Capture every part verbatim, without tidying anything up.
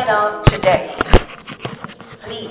carried out today. Please.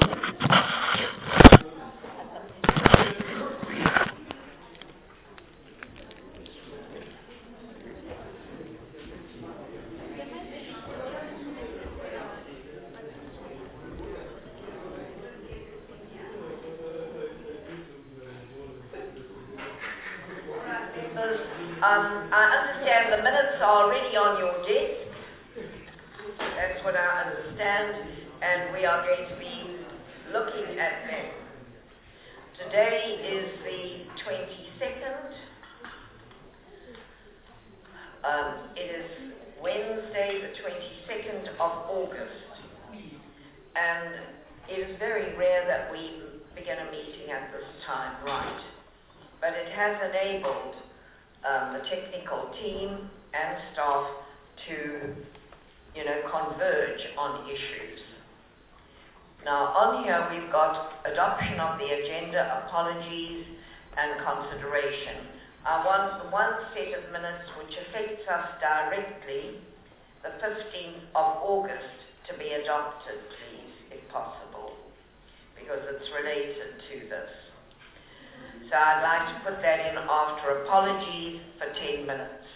Um, I understand the minutes are already on your desk. That's what I understand, and we are going to be looking at them. Today is the twenty-second. Um, it is Wednesday, the twenty-second of August, and it is very rare that we begin a meeting at this time, right? But it has enabled Um, the technical team and staff to, you know, converge on issues. Now, on here we've got adoption of the agenda, apologies, and consideration. I want the one set of minutes which affects us directly, the fifteenth of August, to be adopted, please, if possible, because it's related to this. So I'd like to put that in after apologies for ten minutes.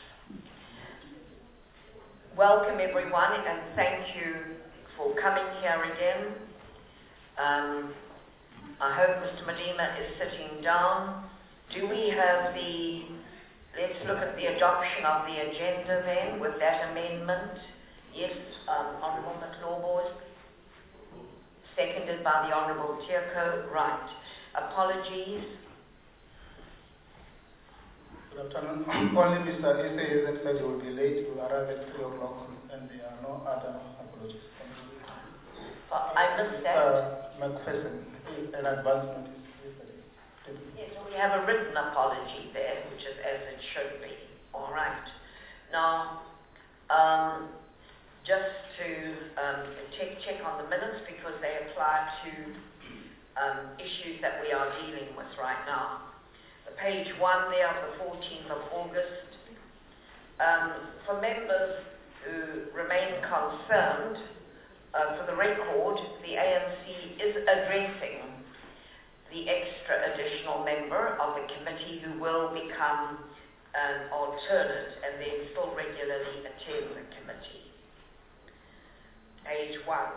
Welcome everyone, and thank you for coming here again. Um, I hope Mister Medina is sitting down. Do we have the, let's look at the adoption of the agenda then with that amendment. Yes, um, Honourable McLawboard, seconded by the Honourable Tierko. Right. Apologies. Good afternoon. Only Mister Isse hasn't said he will be late. He will arrive at three o'clock, and there are no other apologies. Uh, I missed that. Uh, McPherson, an advance notice yesterday. Yes, we have a written apology there, which is as it should be. All right. Now, um, just to um, check, check on the minutes, because they apply to um, issues that we are dealing with right now. Page one there of the fourteenth of August. Um, for members who remain concerned, uh, for the record, the A N C is addressing the extra additional member of the committee who will become an alternate and then still regularly attend the committee. Page one.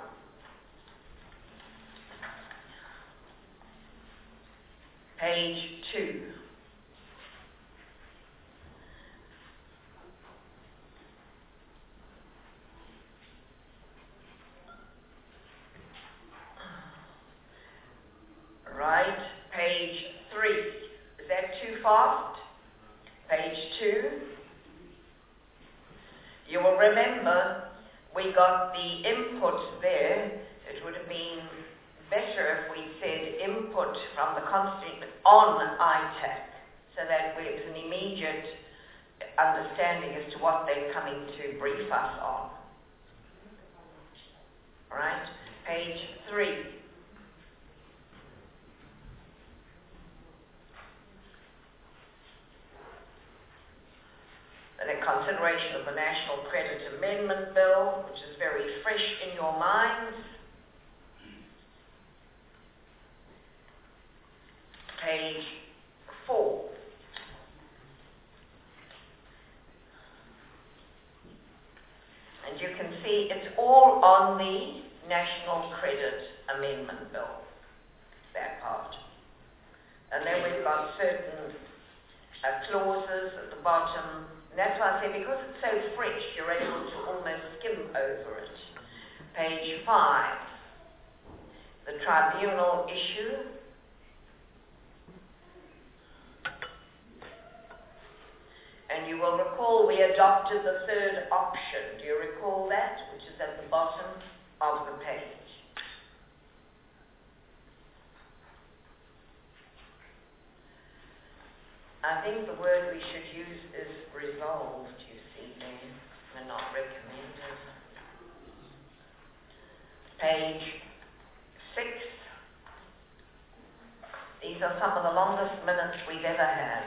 Page two. Right, page three. Is that too fast? Page two. You will remember we got the input there. It would have been better if we said input from the constituent on I TAC, so that it's an immediate understanding as to what they're coming to brief us on. All right, page three. The consideration of the National Credit Amendment Bill, which is very fresh in your minds. Page four. And you can see it's all on the National Credit Amendment Bill, that part. And then we've got certain uh, clauses at the bottom. And that's why I say, because it's so fresh, you're able to almost skim over it. Page five, the tribunal issue. And you will recall we adopted the third option. Do you recall that? Which is at the bottom of the page. I think the word we should use is resolved, you see there, and not recommended. Page six. These are some of the longest minutes we've ever had.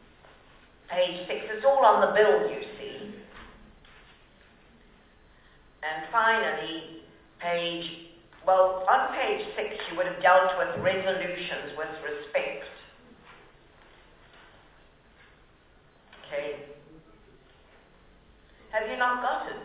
Page six. It's all on the bill, you see. And finally, page, well, on page six, you would have dealt with resolutions with respect. Okay. Have you not got it?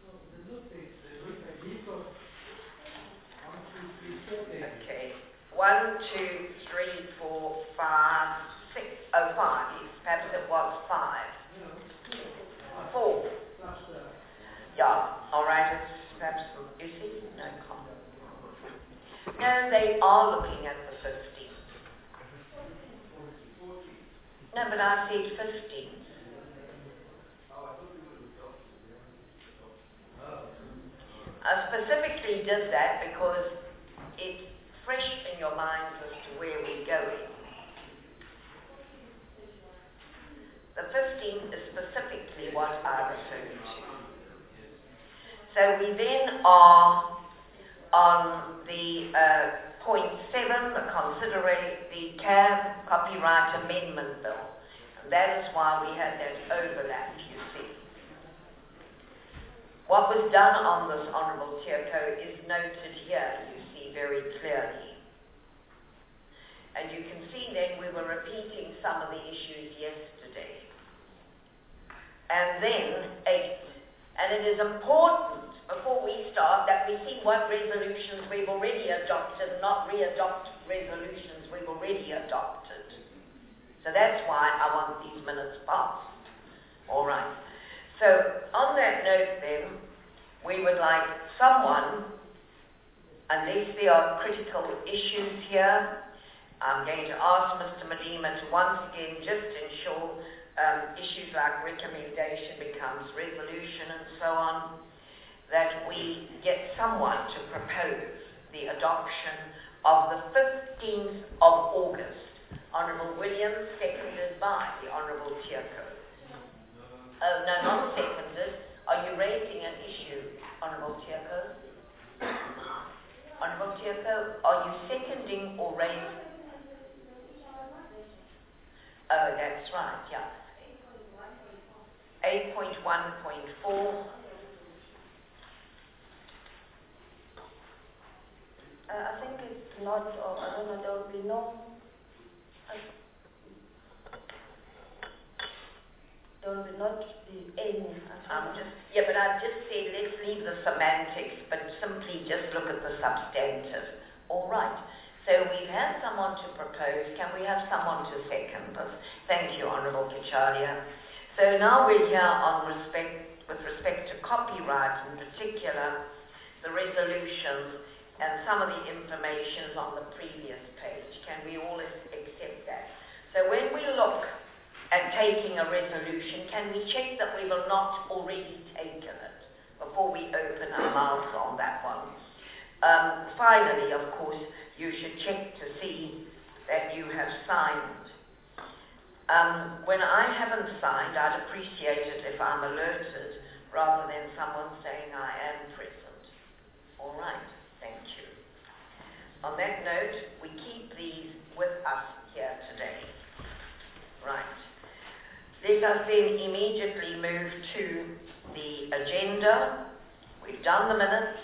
Okay. One, two, three, four, five, six. Oh, five. Perhaps it was five. Four. Yeah. All right. It's perhaps, you see? No comment. No, they are looking at the fifteenth. No, but I said fifteenth. I specifically did that because it's fresh in your minds as to where we're going. The fifteenth is specifically what I refer to. So we then are on the uh, point seven, the considerate the C A B Copyright Amendment Bill. And that is why we had that overlap, you see. What was done on this, Honourable Tierco, is noted here, you see very clearly. And you can see then we were repeating some of the issues yesterday. And then eight. And it is important, before we start, that we see what resolutions we've already adopted, not re-adopt resolutions we've already adopted. So that's why I want these minutes passed. All right. So on that note then, we would like someone, unless there are critical issues here, I'm going to ask Mister Malema to once again just ensure um, issues like recommendation becomes resolution and so on, that we get someone to propose the adoption of the fifteenth of August. Honourable Williams, seconded by the Honourable Tierco. Oh, no, not seconded. Are you raising an issue, Honourable Tierco? Honourable Tierco, are you seconding or raising? Oh, that's right, yeah. eight point one point four. Uh, I think it's not, or I don't know, there will be no. There will be not be any. Um, just, yeah, but I've just said let's leave the semantics, but simply just look at the substantive. All right. So we've had someone to propose. Can we have someone to second this? Thank you, Honourable Kachalia. So now we're here on respect, with respect to copyright, in particular, the resolutions and some of the information is on the previous page. Can we all accept that? So when we look at taking a resolution, can we check that we will not already taken it before we open our mouths on that one? Um, finally, of course, you should check to see that you have signed. Um, when I haven't signed, I'd appreciate it if I'm alerted rather than someone saying I am present. All right, thank you. On that note, we keep these with us here today. Right. Let us then immediately move to the agenda. We've done the minutes,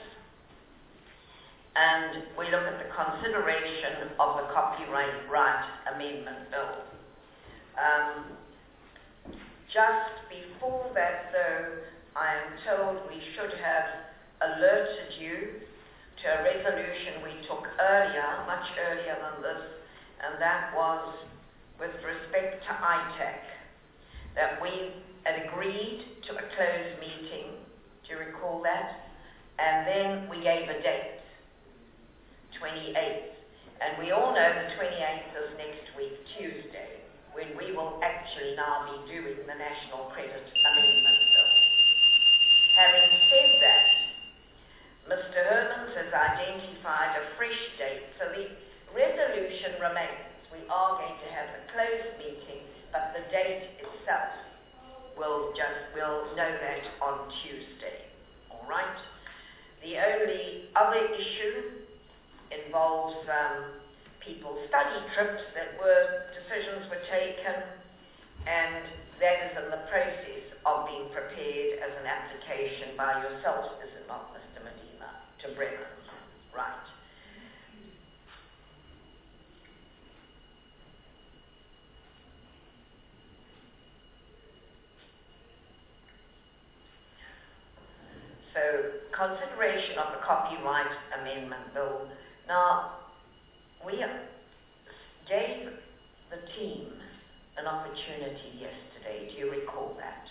and we look at the consideration of the Copyright Right Amendment Bill. Um, just before that, though, I am told we should have alerted you to a resolution we took earlier, much earlier than this, and that was with respect to I T A C, that we had agreed to a closed meeting. Do you recall that? And then we gave a date, twenty-eighth. And we all know the twenty-eighth is next week, Tuesday, when we will actually now be doing the National Credit Amendment Bill. Having said that, Mister Hermans has identified a fresh date, so the resolution remains. We are going to have a closed meeting, but the date itself, we'll just, we'll know that on Tuesday. All right? The only other issue involves um, people's study trips that were, decisions were taken, and that is in the process of being prepared as an application by yourself, is it not, Mister Medina, to Brennan? Right. So, consideration of the Copyright Amendment Bill. Now, we gave the team an opportunity yesterday. Do you recall that?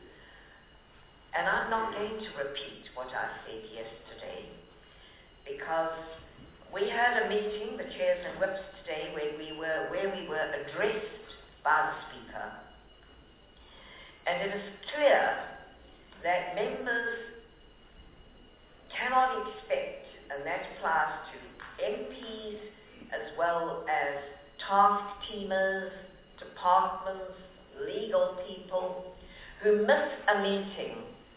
And I'm not going to repeat what I said yesterday, because we had a meeting, the chairs and whips today, where we were where we were addressed by the Speaker. And it is clear that members cannot expect, and that applies to M Ps as well as task teamers, departments, legal people, who miss a meeting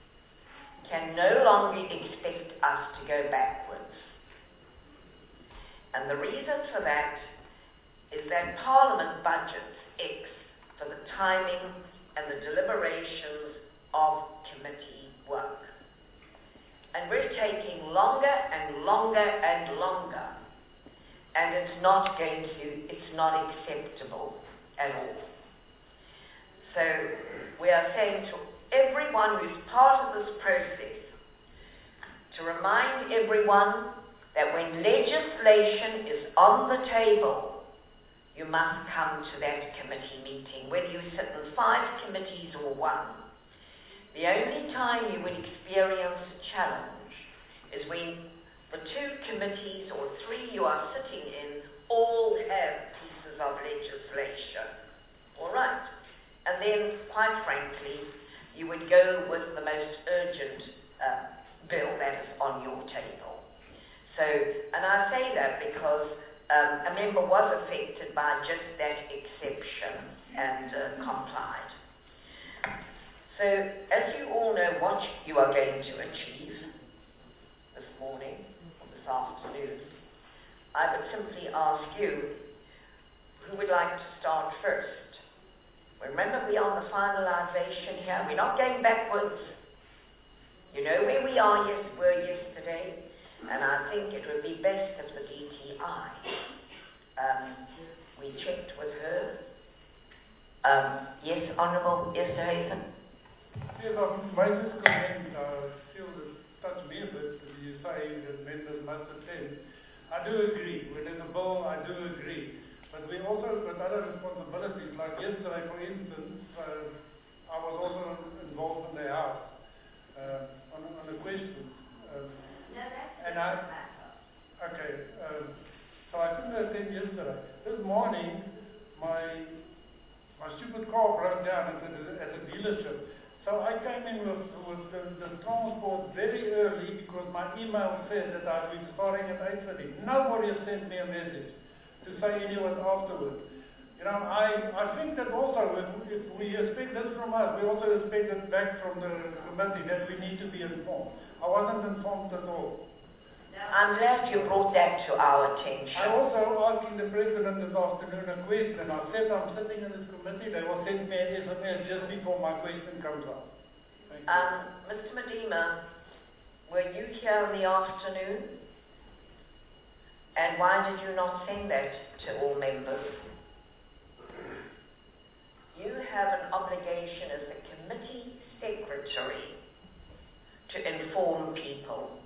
can no longer expect us to go backwards. And the reason for that is that Parliament budgets X for the timing and the deliberations of committee work. And we're taking longer and longer and longer. And it's not going to, it's not acceptable at all. So we are saying to everyone who's part of this process to remind everyone that when legislation is on the table, you must come to that committee meeting, whether you sit in five committees or one. The only time you would experience a challenge is when the two committees or three you are sitting in all have pieces of legislation. All right. And then, quite frankly, you would go with the most urgent uh, bill that is on your table. So, and I say that because um, a member was affected by just that exception and uh, complied. So, as you all know what you are going to achieve this morning or this afternoon, I would simply ask you, who would like to start first? Remember, we are on the finalisation here. We're not going backwards. You know where we are, yes, were yesterday, and I think it would be best if the D T I, um, we checked with her. Um, yes, Honourable Esterhuizen. Yes, I might just comment, I feel that touched me a bit, when you say that members must attend. I do agree. When there's a bill, I do agree. But we also got other responsibilities. Like yesterday, for instance, uh, I was also involved in the House uh, on, on a question. Uh, no, that's and I, okay, uh, so I couldn't attend yesterday. This morning, my my stupid car broke down at the, at the dealership. So I came in with, with the, the transport very early because my email said that I'd be starting at eight thirty. Nobody has sent me a message to say anyone afterwards. You know, I, I think that also, if, if we expect this from us, we also expect it back from the committee that we need to be informed. I wasn't informed at all. I'm glad you brought that to our attention. I also asking the President this afternoon a question. I said I'm sitting in this committee, they will send me an S M S just before my question comes up. Thank you. Um, Mister Medina, were you here in the afternoon? And why did you not send that to all members? You have an obligation as the committee secretary to inform people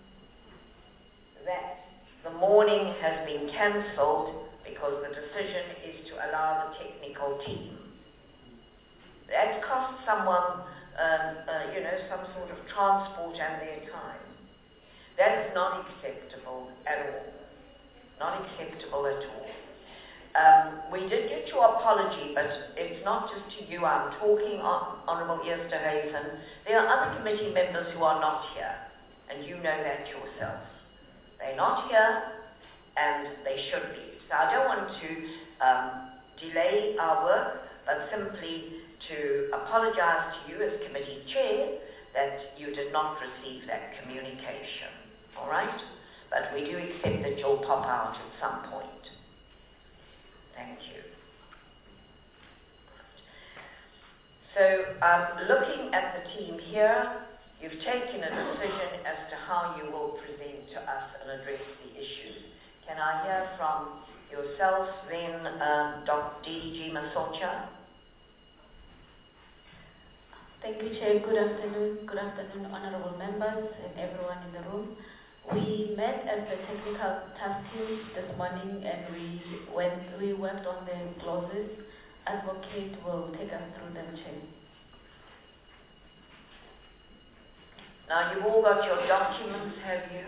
that the morning has been cancelled because the decision is to allow the technical team. That costs someone, um, uh, you know, some sort of transport and their time. That is not acceptable at all. Not acceptable at all. Um, we did get your apology, but it's not just to you. I'm talking, on, Honourable Esterhuizen. There are other committee members who are not here, and you know that yourself. They're not here, and they should be. So I don't want to um, delay our work, but simply to apologise to you as committee chair that you did not receive that communication. All right? But we do accept that you'll pop out at some point. Thank you. So, um, looking at the team here, you've taken a decision as to how you will present to us and address the issues. Can I hear from yourself then, um, Doctor D D G Masocha? Thank you, Chair. Good afternoon. Good afternoon, honorable members and everyone in the room. We met as the technical task team this morning and we went, we worked on the clauses. Advocate will take us through them, Chair. Now, you've all got your documents, have you?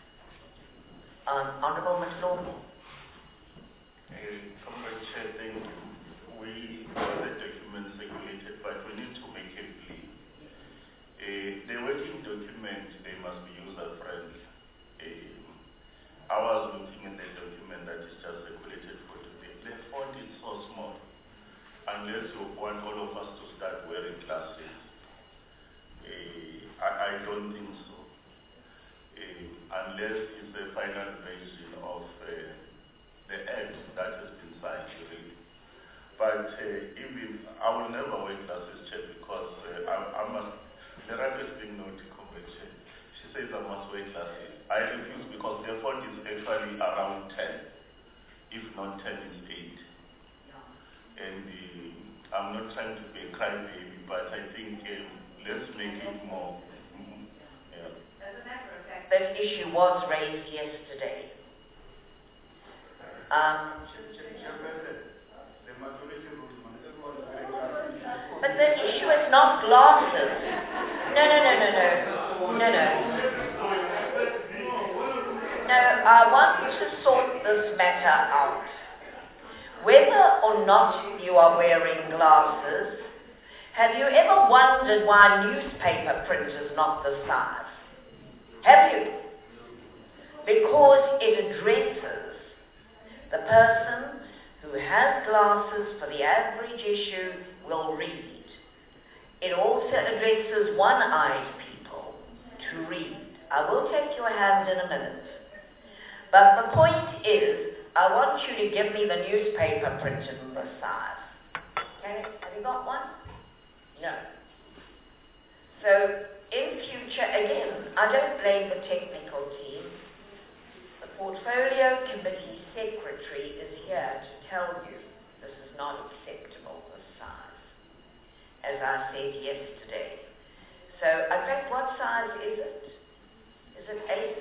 Um, Honourable Miz Lawful. Uh, Comrade Chair, thank you. We have the documents circulated, but we need to make a plea. Uh, the working document, they must be user-friendly. Uh, I was looking at the document that is just circulated for today. The font is so small. Unless you want all of us to start wearing glasses, uh, I, I don't think so. Uh, unless it's the final version of uh, the act that has been signed, really. But uh, even I will never wear glasses, Chair, because uh, I, I must. The rapist thing not to Comrade Chair. She says I must wear glasses. I refuse because the font is actually around ten, if not ten is eight. And uh, I'm not trying to be a crybaby, but I think uh, let's make it more. Mm, yeah. As a matter of fact, that issue was raised yesterday. Um, but the issue is not glasses. No, no, no, no, no. No, no. No, I want to sort this matter out. Whether or not you are wearing glasses, have you ever wondered why newspaper print is not the size? Have you? Because it addresses the person who has glasses for the average issue will read. It also addresses one-eyed people to read. I will take your hand in a minute. But the point is, I want you to give me the newspaper printed in this size. Okay, have you got one? No. So, in future, again, I don't blame the technical team. The Portfolio Committee Secretary is here to tell you this is not acceptable, this size, as I said yesterday. So, in fact, what size is it? Is it eight?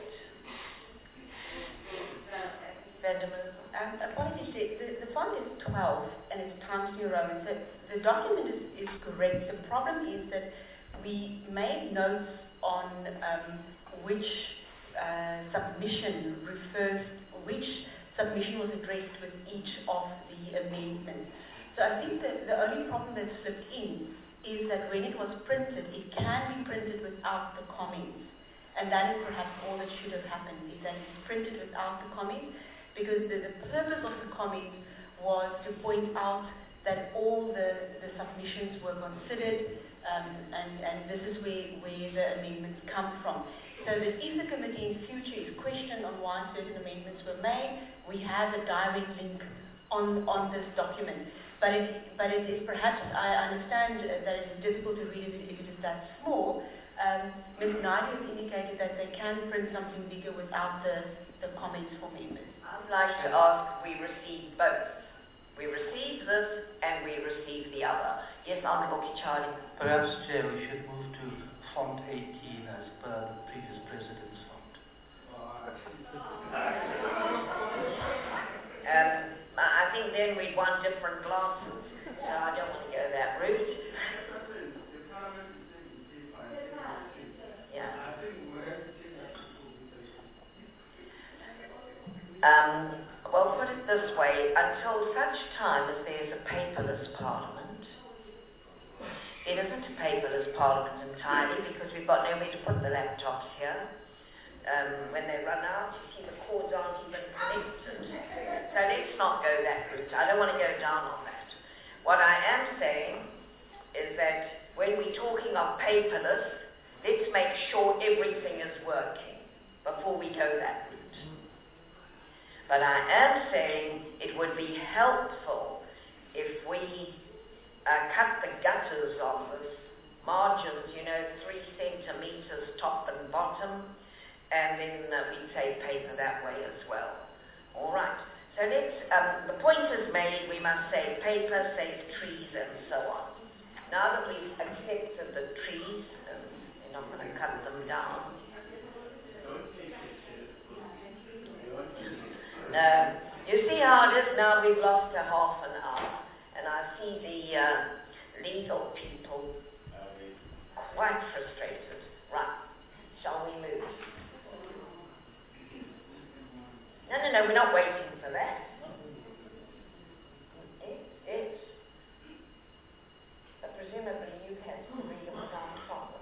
Um, apologies, the, the font is twelve and it's Times New Roman. So the document is, is correct. The problem is that we made notes on um, which uh, submission refers, which submission was addressed with each of the amendments. So I think that the only problem that slipped in is that when it was printed, it can be printed without the comments. And that is perhaps all that should have happened, is that it's printed without the comments. Because the, the purpose of the comment was to point out that all the, the submissions were considered, um, and, and this is where, where the amendments come from. So that if the committee in future is questioned on why certain amendments were made, we have a direct link on, on this document. But it, but it is perhaps, I understand that it is difficult to read it if it is that small. Um, Miz Nadia has indicated that they can print something bigger without the, the comments for members. I'd like to ask, we receive both. We receive this and we receive the other. Yes, Honourable Kichali. Perhaps, Chair, we should move to font eighteen as per the previous President's font. Um, I think then we'd want different glasses, so I don't want to go that route. Yeah. Um, well, put it this way, until such time as there's a paperless parliament, it isn't a paperless parliament entirely because we've got nowhere to put the laptops here. Um, when they run out, you see the cords aren't even connected. So let's not go that route. I don't want to go down on that. What I am saying is that when we're talking of paperless, let's make sure everything is working before we go that route. But I am saying it would be helpful if we uh, cut the gutters off us, margins, you know, three centimeters top and bottom, and then uh, we save paper that way as well. All right. So let's, um, the point is made, we must save paper, save trees, and so on. Now that we've accepted the trees, um, and I'm going to cut them down. Uh, you see how it is now, we've lost a half an hour, and I see the uh, legal people quite frustrated. Right, shall we move? No, no, no, we're not waiting for that. It, it's, but presumably you had freedom without problem.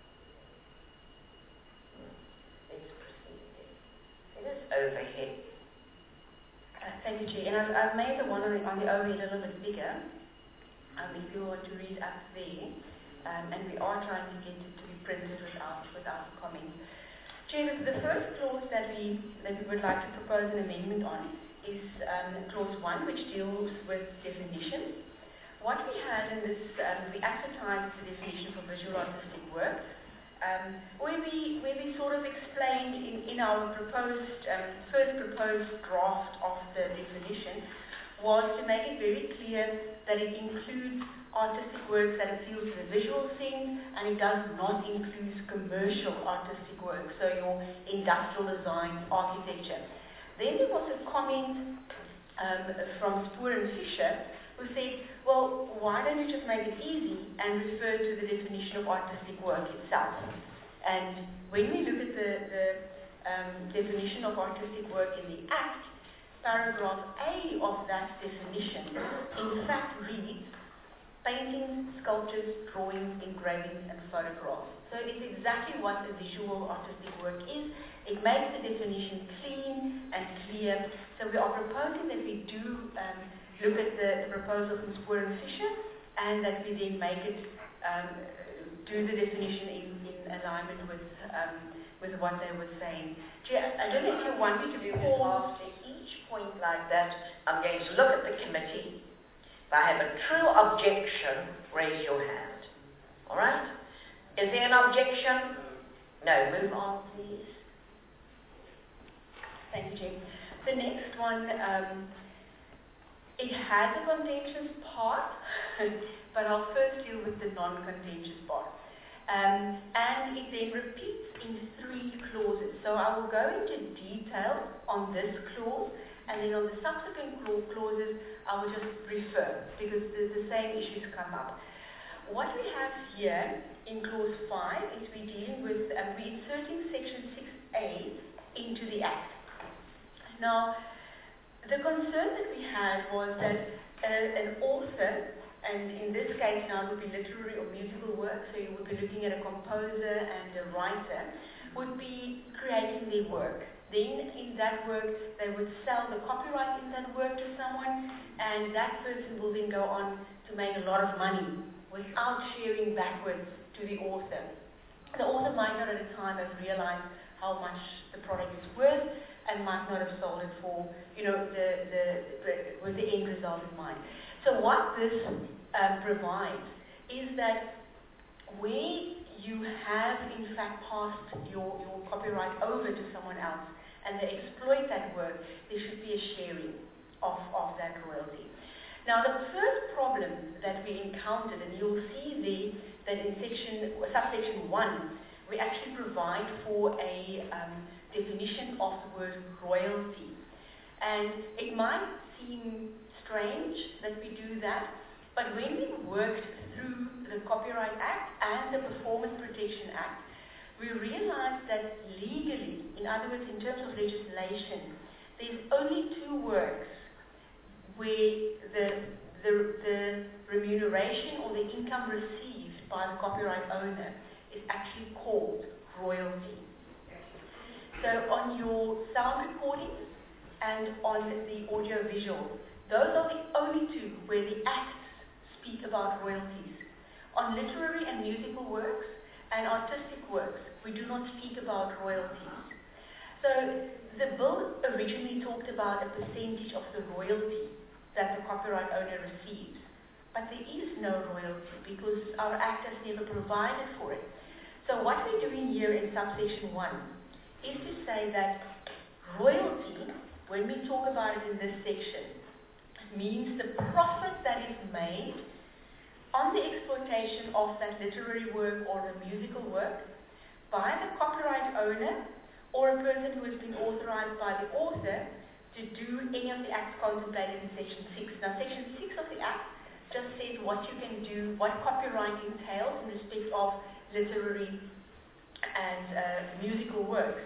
Let's proceed. It is overhead. Uh, thank you, Chair. And I've, I've made the one on the, on the overhead a little bit bigger, um, if you want to read up there. Um, and we are trying to get it to be printed without, without comment. Chair, the, the first clause that we, that we would like to propose an amendment on is um, clause one, which deals with definitions. What we had in this, um, we advertised the definition for visual artistic work, um, where, we, where we sort of explained in, in our proposed, um, first proposed draft of the definition, was to make it very clear that it includes artistic works that appeal to the visual sense, and it does not include commercial artistic works, so your industrial design, architecture. Then there was a comment um, from Spoor and Fisher, who said, well, why don't you just make it easy and refer to the definition of artistic work itself? And when we look at the, the um, definition of artistic work in the Act, paragraph A of that definition, in fact, reads, paintings, sculptures, drawings, engravings, and photographs. So it's exactly what a visual artistic work is. It makes the definition clean and clear. So we are proposing that we do um, look at the, the proposal from Spoor and Fisher, and that we then make it, um, do the definition in, in alignment with um, with what they were saying. I don't know if you want me to do pause. After each point like that, I'm going to look at the committee. If I have a true objection, raise your hand. All right? Is there an objection? No. Move on, please. Thank you, Jim. The next one, um, it has a contentious part, but I'll first deal with the non-contentious part. Um, and it then repeats in three clauses. So I will go into detail on this clause, and then on the subsequent clauses, I will just refer, because the, the same issues come up. What we have here in clause five is we're dealing with, um, we're inserting section six A into the Act. Now, the concern that we had was that uh, an author, and in this case now it would be literary or musical work, so you would be looking at a composer and a writer, would be creating their work. Then in that work, they would sell the copyright in that work to someone, and that person will then go on to make a lot of money without sharing backwards to the author. The author might not at the time have realized how much the product is worth, and might not have sold it for, you know, the, the, the with the end result in mind. So what this um, provides is that where you have in fact passed your, your copyright over to someone else and they exploit that work, there should be a sharing of, of that royalty. Now the first problem that we encountered, and you'll see there that in section, subsection one, we actually provide for a um, definition of the word royalty. And it might seem strange that we do that, but when we worked through the Copyright Act and the Performance Protection Act, we realized that legally, in other words, in terms of legislation, there's only two works where the, the, the remuneration or the income received by the copyright owner is actually called royalty. So on your sound recordings and on the audio visual, those are the only two where the acts speak about royalties. On literary and musical works and artistic works, we do not speak about royalties. So the bill originally talked about a percentage of the royalty that the copyright owner receives. but there is no royalty because our Act has never provided for it. So what we're doing here in subsection one is to say that royalty, when we talk about it in this section, means the profit that is made on the exploitation of that literary work or the musical work by the copyright owner or a person who has been authorized by the author to do any of the acts contemplated in section six. Now section six of the Act just says what you can do, what copyright entails in respect of literary and uh, musical works.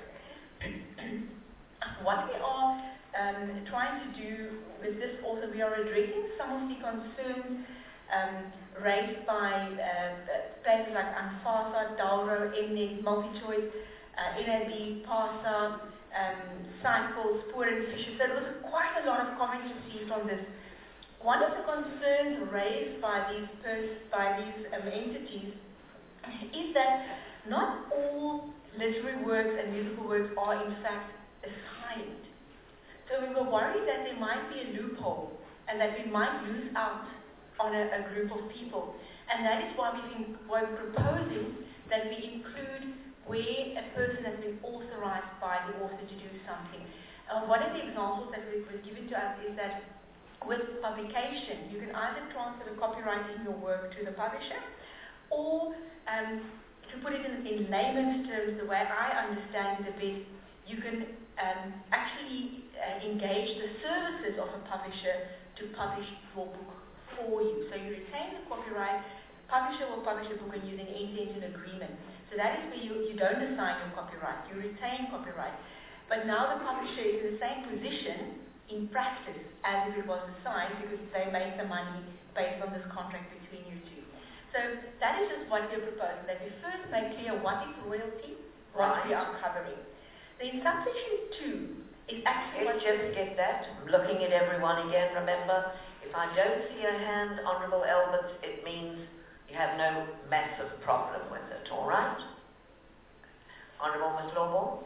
What we are um, trying to do with this also, we are addressing some of the concerns um, raised by uh, places like Anfasa, Dalro, Mnet, MultiChoice, uh, N A B, PASA, um, Cycles, Spoor and Fisher. So there was quite a lot of comments received on this. One of the concerns raised by these pers by these um, entities is that not all literary works and musical works are in fact assigned. So we were worried that there might be a loophole and that we might lose out on a, a group of people. And that is why we think, we're proposing that we include where a person has been authorized by the author to do something. Uh, one of the examples that was given to us is that with publication, you can either transfer the copyright in your work to the publisher, or um, to put it in, in layman's terms, the way I understand it the best, you can um, actually uh, engage the services of a publisher to publish your book for you. So you retain the copyright, the publisher will publish a book and you then enter into an agreement. So that is where you, you don't assign your copyright, you retain copyright. But now the publisher is in the same position in practice as if it was assigned because they made the money based on this contract between you two. So that is just what we're proposing, that we first make clear what is royalty, what we are covering. Then subsection two is actually Let's what just get that. I'm looking at everyone again, remember. If I don't see a hand, Honourable Elbert, it means you have no massive problem with it, all right? Honourable Miz Lawmore?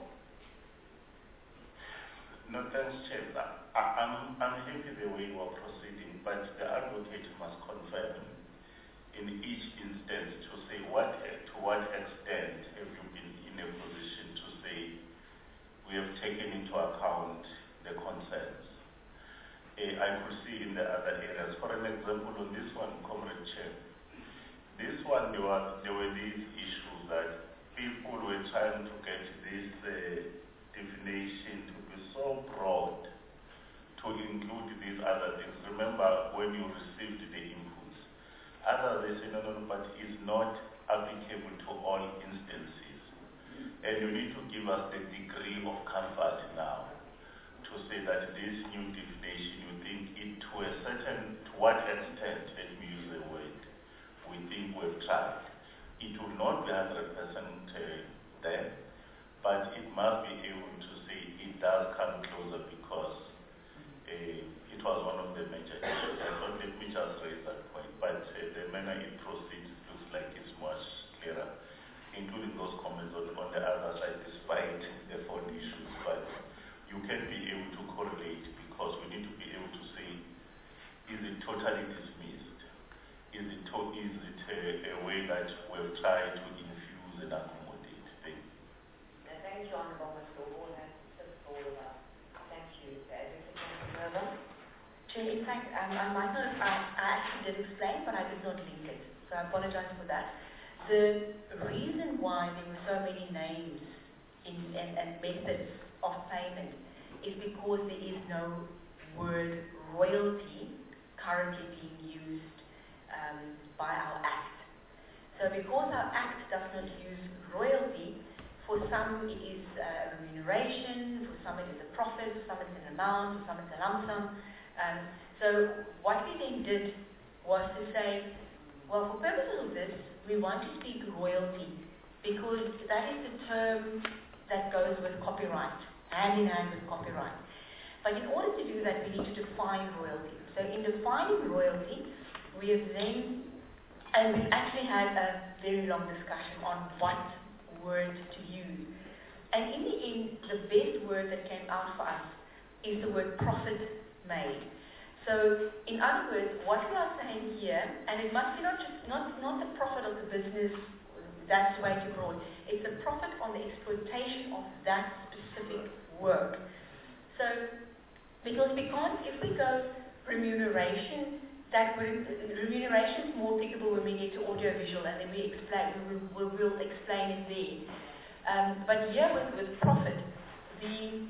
No, thanks, Chair. I, I'm, I'm happy the way you are proceeding, but the advocate must confirm in each instance to say what, to what extent have you been in a position to say we have taken into account the concerns. Uh, I could see in the other areas, for an example, on this one, Comrade Chair, this one, there were, there were these issues that people were trying to get this uh, definition to be so broad to include these other things. Remember when you received the inputs, others they say, no, no, no, but it's not applicable to all instances. And you need to give us the degree of comfort now to say that this new definition, you think it to a certain, to what extent, let me use the word, we think we've tried. It will not be one hundred percent uh, there, but it must be able to say it does come closer because uh, it was one of the major issues. I thought let me just raise that point, but uh, the manner it proceeds looks like it's much clearer, including those comments on, on the other side, despite the four issues. But you can be able to correlate because we need to be able to say, is it totally dismissed? Is it, to, is it a, a way that we've tried to infuse and accommodate? Thank you. Uh, thank you, Honourable Miz Lawmore. That's all of us. Thank you. Uh, further? Chair, in fact, um, I might not have, I, I actually did explain, but I did not link it. So I apologize for that. The reason why there were so many names in, and, and methods of payment is because there is no word royalty currently being used um, by our Act. So because our Act does not use royalty, for some it is uh, remuneration, for some it is a profit, for some it's an amount, for some it's a lump sum. Um, so what we then did was to say, well, for purposes of this, we want to speak royalty because that is the term that goes with copyright, hand in hand with copyright. But in order to do that, we need to define royalty. So in defining royalty, we have then, and we've actually had a very long discussion on what word to use. And in the end, the best word that came out for us is the word profit made. So, in other words, what we are saying here, and it must be not just not, not the profit of the business, that's the way to grow it, it's the profit on the exploitation of that specific work. So, because we can't, if we go remuneration, that remuneration is more applicable when we get to audiovisual, and then we explain, we will we'll explain it there. Um, but here with, with profit, the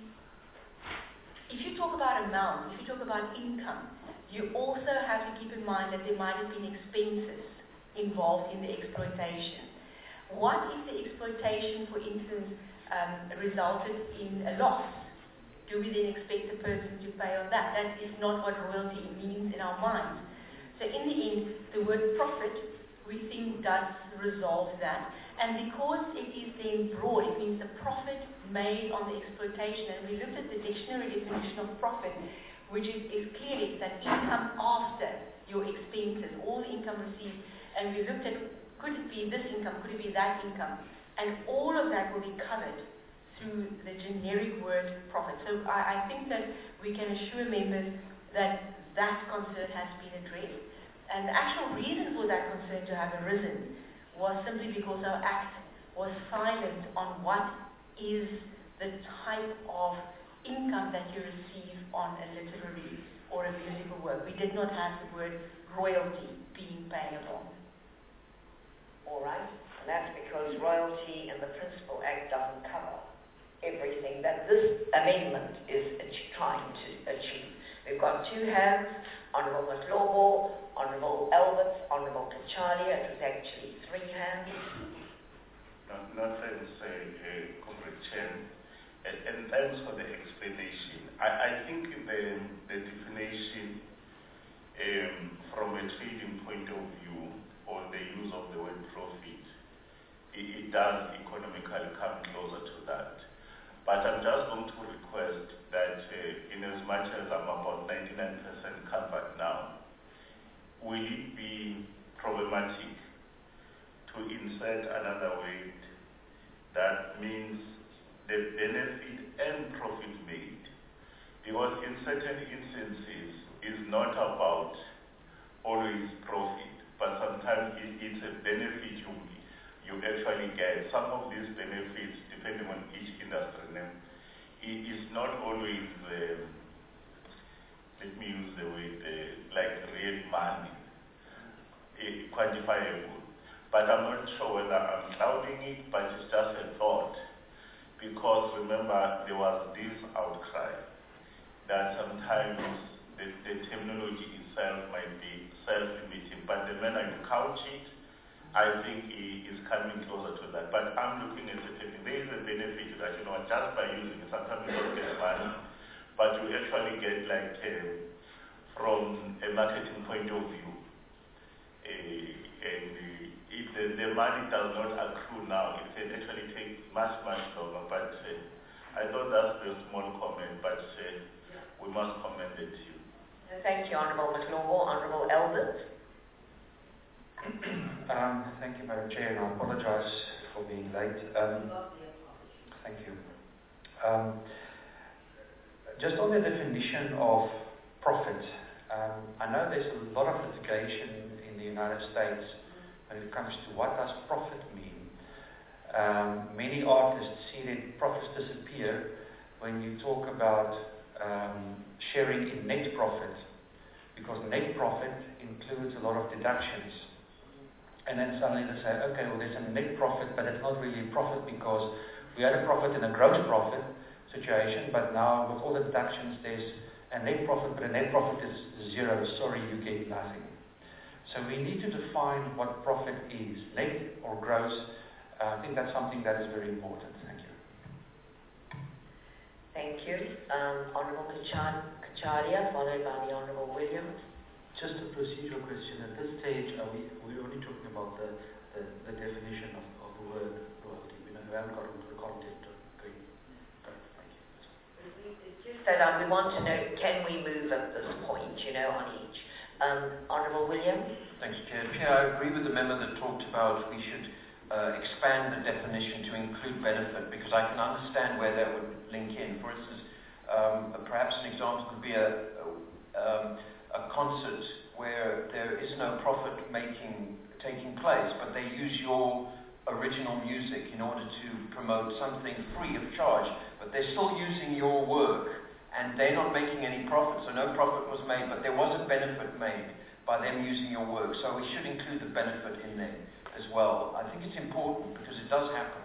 if you talk about amount, if you talk about income, you also have to keep in mind that there might have been expenses involved in the exploitation. What if the exploitation, for instance, um, resulted in a loss? Do we then expect the person to pay on that? That is not what royalty means in our minds. So in the end, the word profit, we think, does resolve that. And because it is then broad, it means the profit made on the exploitation. And we looked at the dictionary definition of profit, which is, is clearly that income after your expenses, all the income received. And we looked at, could it be this income, could it be that income? And all of that will be covered through the generic word profit. So I, I think that we can assure members that that concern has been addressed. And the actual reason for that concern to have arisen was simply because our Act was silent on what is the type of income that you receive on a literary or a musical work. We did not have the word royalty being payable. All right, and that's because royalty in the Principal Act doesn't cover everything that this amendment is ach- trying to achieve. We've got two hands, Honourable Mhlobo, Honourable Alberts, Honourable Kachalia. It was actually three hands. No, no thanks, uh, uh, Comrade Chen, and, and thanks for the explanation. I, I think the, the definition um, from a trading point of view, or the use of the word profit, it, it does economically come closer to that. But I'm just going to request that uh, in as much as I'm about ninety-nine percent covered now, will it be problematic to insert another word that means the benefit and profit made? Because in certain instances, it's not about always profit, but sometimes it, it's a benefit you, you actually get. Some of these benefits, depending on each industry name, it is not always, uh, let me use the word, uh, like real money, uh, quantifiable. But I'm not sure whether I'm clouding it, but it's just a thought. Because remember, there was this outcry that sometimes the, the terminology itself might be self-limiting, but the manner you couch it, I think it is coming closer to that. But I'm looking at it, there is a benefit that, you know, just by using it, sometimes you don't get money, but you actually get, like, uh, from a marketing point of view, uh, and uh, if the, the money does not accrue now, it can actually take much, much longer. But uh, I thought that's a small comment, but uh, we must commend it to you. Thank you, Honourable Mhlobo. Honourable Albert. Um, thank you, Madam Chair, and I apologize for being late. Um, thank you. Um, just on the definition of profit, um, I know there's a lot of litigation in the United States when it comes to what does profit mean. Um, many artists see their profits disappear when you talk about um, sharing in net profit, because net profit includes a lot of deductions. And then suddenly they say, okay, well, there's a net profit, but it's not really a profit because we had a profit in a gross profit situation, but now with all the deductions, there's a net profit, but a net profit is zero. Sorry, you get nothing. So we need to define what profit is, net or gross. Uh, I think that's something that is very important. Thank you. Thank you. Um, Honourable Kachalia, followed by the Honourable Williams. Just a procedural question. At this stage, are we, we're only talking about the, the, the definition of, of the word royalty. We, we haven't got into the content. Okay. Great. Thank you. It's just that um, we want to know, can we move at this point, you know, on each? Um, Honourable Williams. Thanks, Chair. Chair, I agree with the member that talked about we should uh, expand the definition to include benefit, because I can understand where that would link in. For instance, um, perhaps an example could be a, a, um, a concert where there is no profit making taking place, but they use your original music in order to promote something free of charge, but they're still using your work, and they're not making any profit, so no profit was made, but there was a benefit made by them using your work. So we should include the benefit in there as well. I think it's important because it does happen.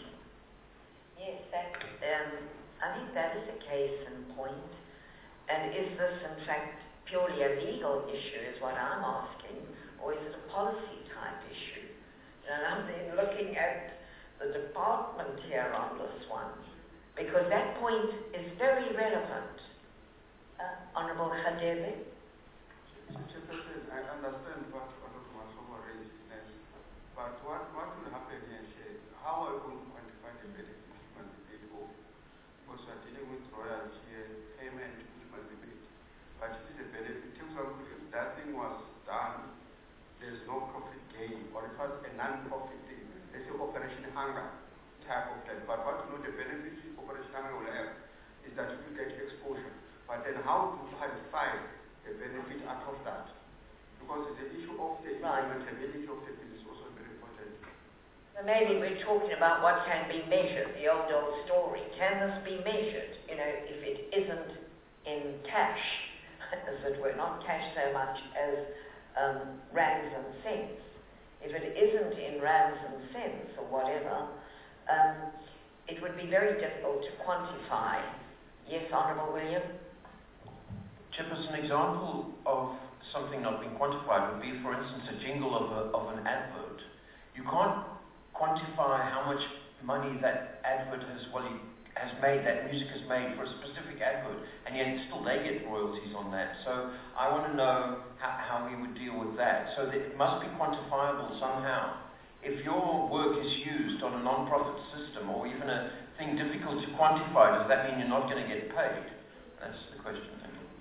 Yes, that, um, I think that is a case in point. And is this in fact purely a legal issue is what I'm asking, or is it a policy type issue? And I'm then looking at the department here on this one, because that point is very relevant. Uh, Honourable Khadebe? Chairperson, I understand what Honourable Masomo raised, yes, but what, what will happen here, Chair? How are we going to quantify the benefit which must be paid for? Because we are dealing with royalty here, payment which must be paid. But it is a benefit. For example, if that thing was done, there is no profit gain, or it was a non-profit thing, let's say Operation Hunger type of thing. But what you know the benefit Operation Hunger will have is that you will get exposure. But then how to quantify the benefit out of that? Because the issue of the Right. implementability of the bill is also very important. Well, maybe we're talking about what can be measured, the old, old story. Can this be measured? You know, if it isn't in cash, as it were, not cash so much as um, rands and cents. If it isn't in rands and cents or whatever, um, it would be very difficult to quantify. Yes, Honourable William? Chairperson, an example of something not being quantified would be, for instance, a jingle of, a, of an advert. You can't quantify how much money that advert has, well, has made, that music has made for a specific advert, and yet still they get royalties on that. So I want to know how, how we would deal with that. So that it must be quantifiable somehow. If your work is used on a non-profit system, or even a thing difficult to quantify, does that mean you're not going to get paid? That's the question. Thank you.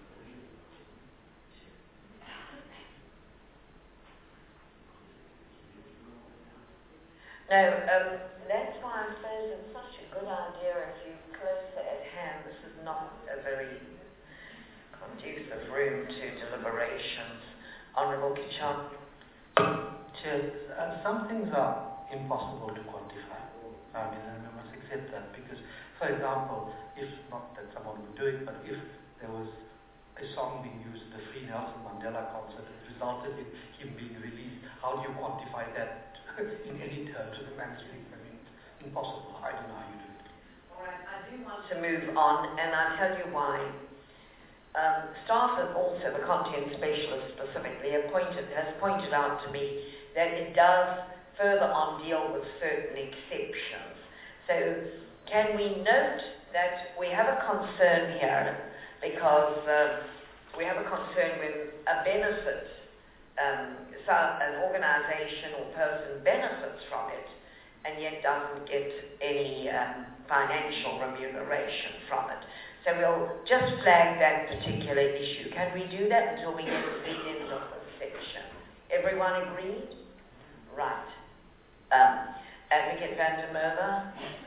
No, um, that's why I suppose it's such a good idea if you're closer at hand. This is not a very conducive room to deliberations. Honourable Kichon. Chair, uh, some things are impossible to quantify. I mean, and we must accept that because, for example, if not that someone would do it, but if there was a song being used at the Free Nelson Mandela concert that resulted in him being released, how do you quantify that in any terms of the mainstream? I mean, it's impossible. I don't know how you do it. All right, I do want to move on, and I'll tell you why. Um, staff and also the content specialist specifically have pointed, has pointed out to me that it does further on deal with certain exceptions. So can we note that we have a concern here because uh, we have a concern when a benefit, um, so an organisation or person benefits from it and yet doesn't get any um, financial remuneration from it. So we'll just flag that particular issue. Can we do that until we get to the end of the section? Everyone agreed? Right. Um, Advocate van der Merwe?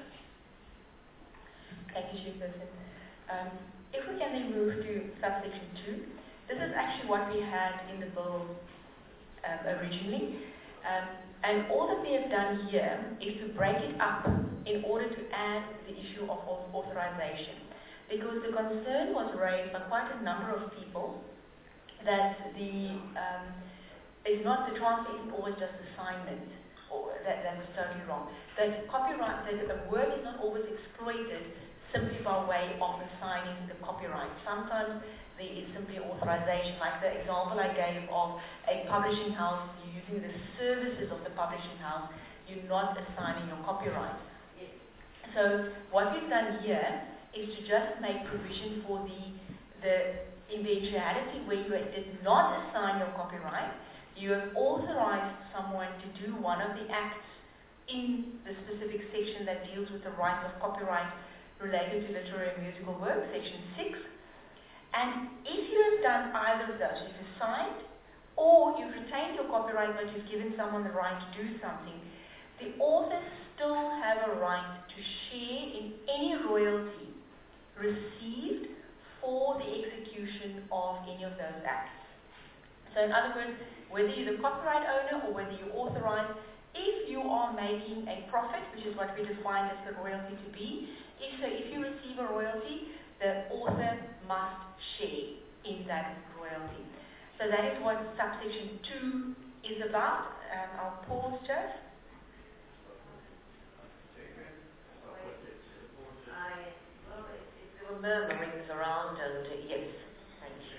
Thank you, Chairperson. Um, if we can then move to subsection two, this is actually what we had in the bill um, originally. Um, and all that we have done here is to break it up in order to add the issue of authorization. Because the concern was raised by quite a number of people that the um, it's not the transfer isn't always just assignment, or that that was totally wrong. That copyright, that the work is not always exploited simply by way of assigning the copyright. Sometimes there is simply authorization, like the example I gave of a publishing house, you're using the services of the publishing house, you're not assigning your copyright. So what we've done here is to just make provision for the, the eventuality where you did not assign your copyright, you have authorized someone to do one of the acts in the specific section that deals with the rights of copyright related to literary and musical work, section six. And if you have done either of those, you've assigned or you've retained your copyright but you've given someone the right to do something, the authors still have a right to share in any royalty received for the execution of any of those acts. So in other words, whether you're the copyright owner or whether you're authorized, if you are making a profit, which is what we define as the royalty to be, if so if you receive a royalty, the author must share in that royalty. So that is what subsection two is about. Um, I'll pause just. I, well, it, it, there were murmurings around, and uh, yes, thank you.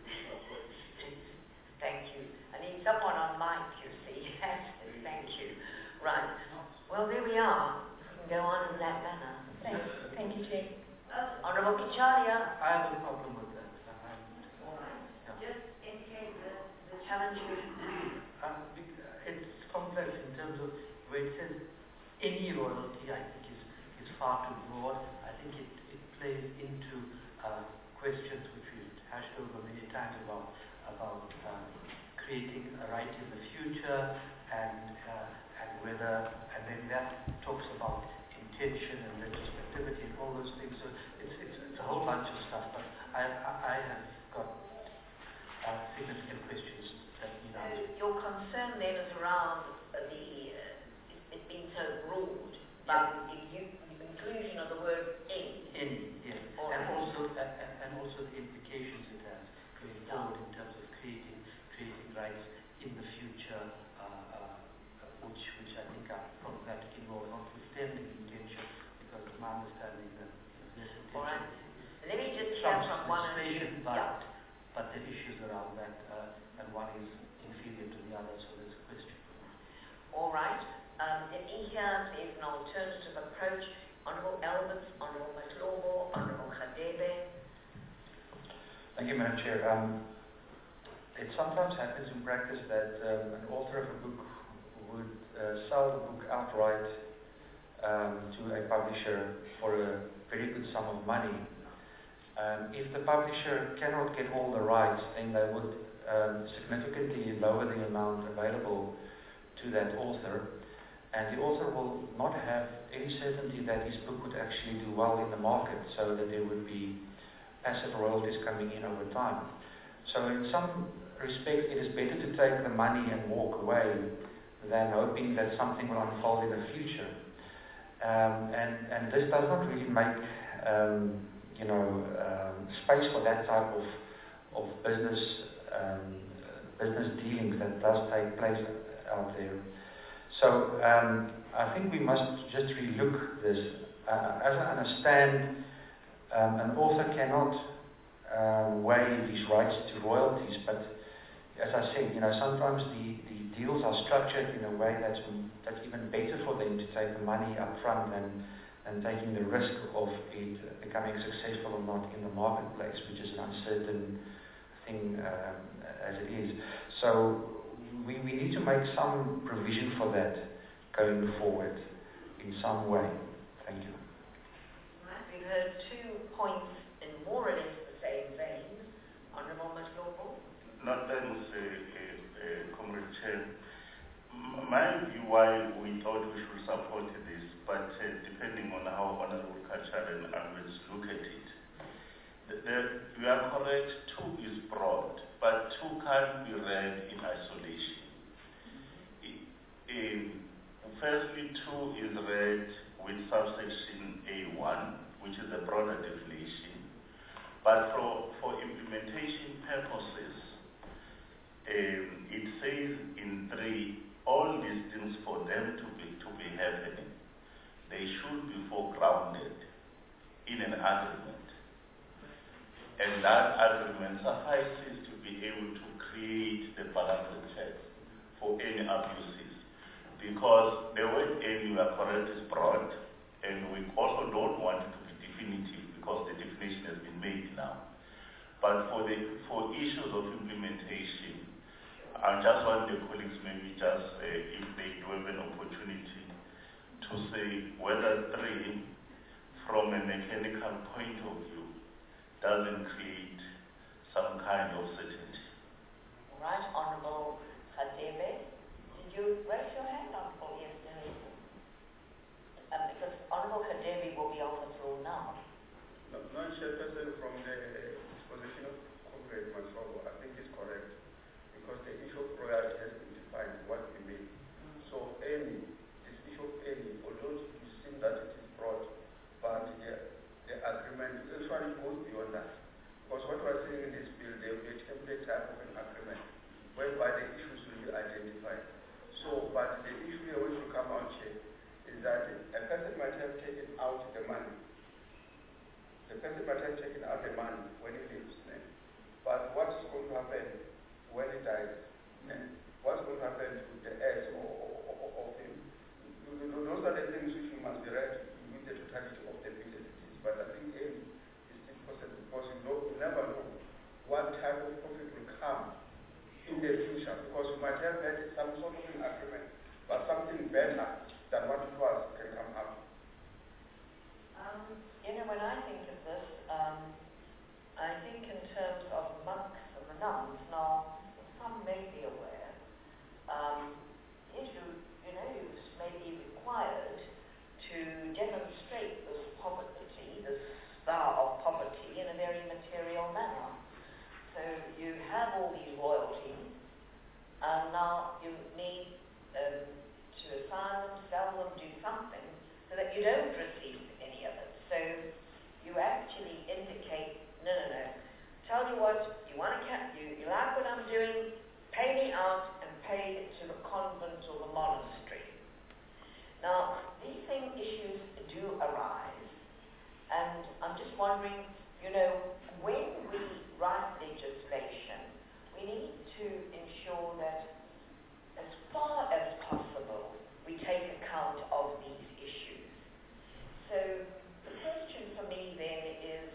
Thank you. I need someone on mic, you see. Thank you. Right. Well, there we are. We can go on in that manner. Thank, thank you, Chair. Uh, Honourable Kicharia. I have a problem with that. I have- All right. Yeah. Just indicate the, the challenge you Um, bec- it's complex in terms of where it says any royalty, I think is, is far too broad. I think it, it plays into uh, questions which we've hashed over many times about, about um, creating a right in the future and, uh, and whether, and then that talks about intention and retrospectivity and all those things. So it's, it's, it's a whole bunch of stuff, but I, I, I have got uh, significant questions that need answering. So your concern then is around uh, the uh, it, it being so broad, but the, u- the inclusion of the word "any." Any, yes. All And right. also, uh, uh, and also the implications it has going Yeah. forward in terms of creating, creating rights in the future, uh, uh, which, which I think are problematic in law, notwithstanding intention, because of my understanding that there's less All right. intention. Let me just hear Some from one of you. legislation, but, Yeah. but the issues around that, uh, and one is inferior to the other, so there's a question. All right. Um, let me hear there's an alternative approach. Honourable Alberts, Honourable Maslobo, Honourable Khadebe. Thank you, Madam Chair. Um, it sometimes happens in practice that um, an author of a book would uh, sell the book outright um, to a publisher for a very good sum of money. Um, if the publisher cannot get all the rights, then they would um, significantly lower the amount available to that author, and the author will not have any certainty that his book would actually do well in the market, so that there would be passive royalties coming in over time. So in some respects, it is better to take the money and walk away than hoping that something will unfold in the future. Um, and, and this does not really make um, you know, um, space for that type of, of business, um, business dealings that does take place out there. So um, I think we must just relook this. Uh, as I understand, um, an author cannot uh, waive his rights to royalties, but as I said, you know, sometimes the, the deals are structured in a way that's, that's even better for them to take the money up front than, than taking the risk of it becoming successful or not in the marketplace, which is an uncertain thing um, as it is. So we, we need to make some provision for that going forward in some way. Thank you. Right. We've heard two points in more or less the same vein. Honourable Maslobo. No, thanks, uh, uh, uh, Comrade Chair. M- My view why we thought we should support this, but uh, depending on how Honourable Kachar and Alberts look at it, the, the, you are correct, two is broad, but two can't be read in isolation. I- um, firstly, two is read with subsection A one, which is a broader definition, but for, for implementation purposes, Um, it says in three, all these things for them to be to be happening, they should be foregrounded in an agreement, and that agreement suffices to be able to create the balancing check for any abuses, because the word "any" you are correct is broad, and we also don't want it to be definitive because the definition has been made now. But for the for issues of implementation, I just want the colleagues maybe just, uh, if they do have an opportunity, to say whether three, from a mechanical point of view, doesn't create some kind of certainty. All right. Honourable Khadebe. Did you raise your hand, Honourable? Yes, there is. Um, because Honourable Khadebe will be on the floor now. No, no, Chairperson, from the disposition of Comrade Maslobo, I think it's correct. because the issue of royalty has been defined, what we mean. So any, this issue of any, although it seems that it is broad, but the, the agreement actually goes beyond that. Because what we're saying in this bill, there will be a template type of an agreement, whereby the issues will be identified. So, but the issue here which will come out here is that a person might have taken out the money. The person might have taken out the money when he lives. Eh? But what's going to happen when he dies? Eh? What's going to happen to the heirs of, of, of him? Those are the things which we must be read with the totality of the bill as it is. But I think A is still possible because you, know, you never know what type of profit will come in the future, because we might have had some sort of an agreement, but something better than what it was can come up. Um, you know, when I think of this, um, I think in terms of monks and the nuns. Now, some may be aware, um, you, you know, you may be required to demonstrate this poverty, this star of poverty, in a very material manner. So you have all these royalties, and now you need um, to assign them, sell them, do something, so that you don't receive any of it. So you actually indicate, no, no, no. Tell you what, you want to, you, you like what I'm doing, pay me out and pay it to the convent or the monastery. Now, these same issues do arise, and I'm just wondering, you know, when we write legislation, we need to ensure that as far as possible we take account of these issues. So the question for me then is,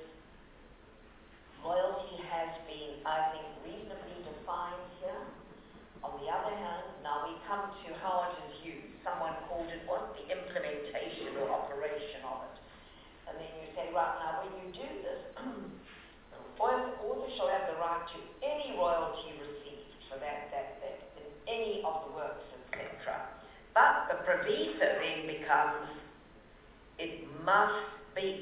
loyalty has been, I think, reasonably defined here. On the other hand, now we come to how it is used. Someone called it what? The implementation or operation of it. And then you say, right, now when you do this, author shall have the right to any royalty received for that, that, that, in any of the works, et cetera. But the proviso then becomes, it must be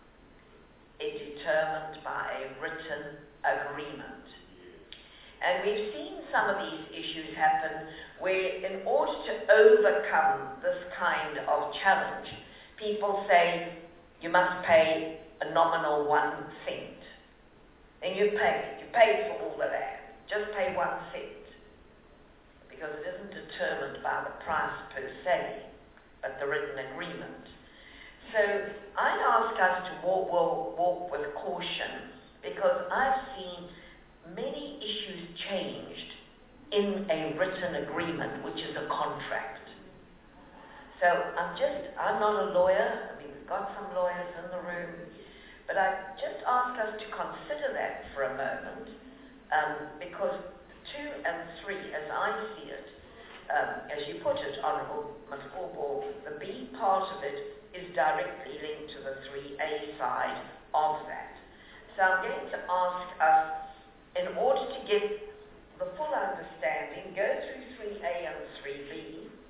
determined by a written agreement. And we've seen some of these issues happen where, in order to overcome this kind of challenge, people say, you must pay a nominal one cent. And you pay, you pay for all of that. Just pay one cent. Because it isn't determined by the price per se, but the written agreement. So I'd ask us to walk, walk, walk with caution, because I've seen many issues changed in a written agreement, which is a contract. So I'm just, I'm not a lawyer. I mean, we've got some lawyers in the room. But I just ask us to consider that for a moment, um, because two and three, as I see it, um, as you put it, Honourable Mascobo, the B part of it is directly linked to the three A side of that. So I'm going to ask us, in order to get the full understanding, go through three A and three B,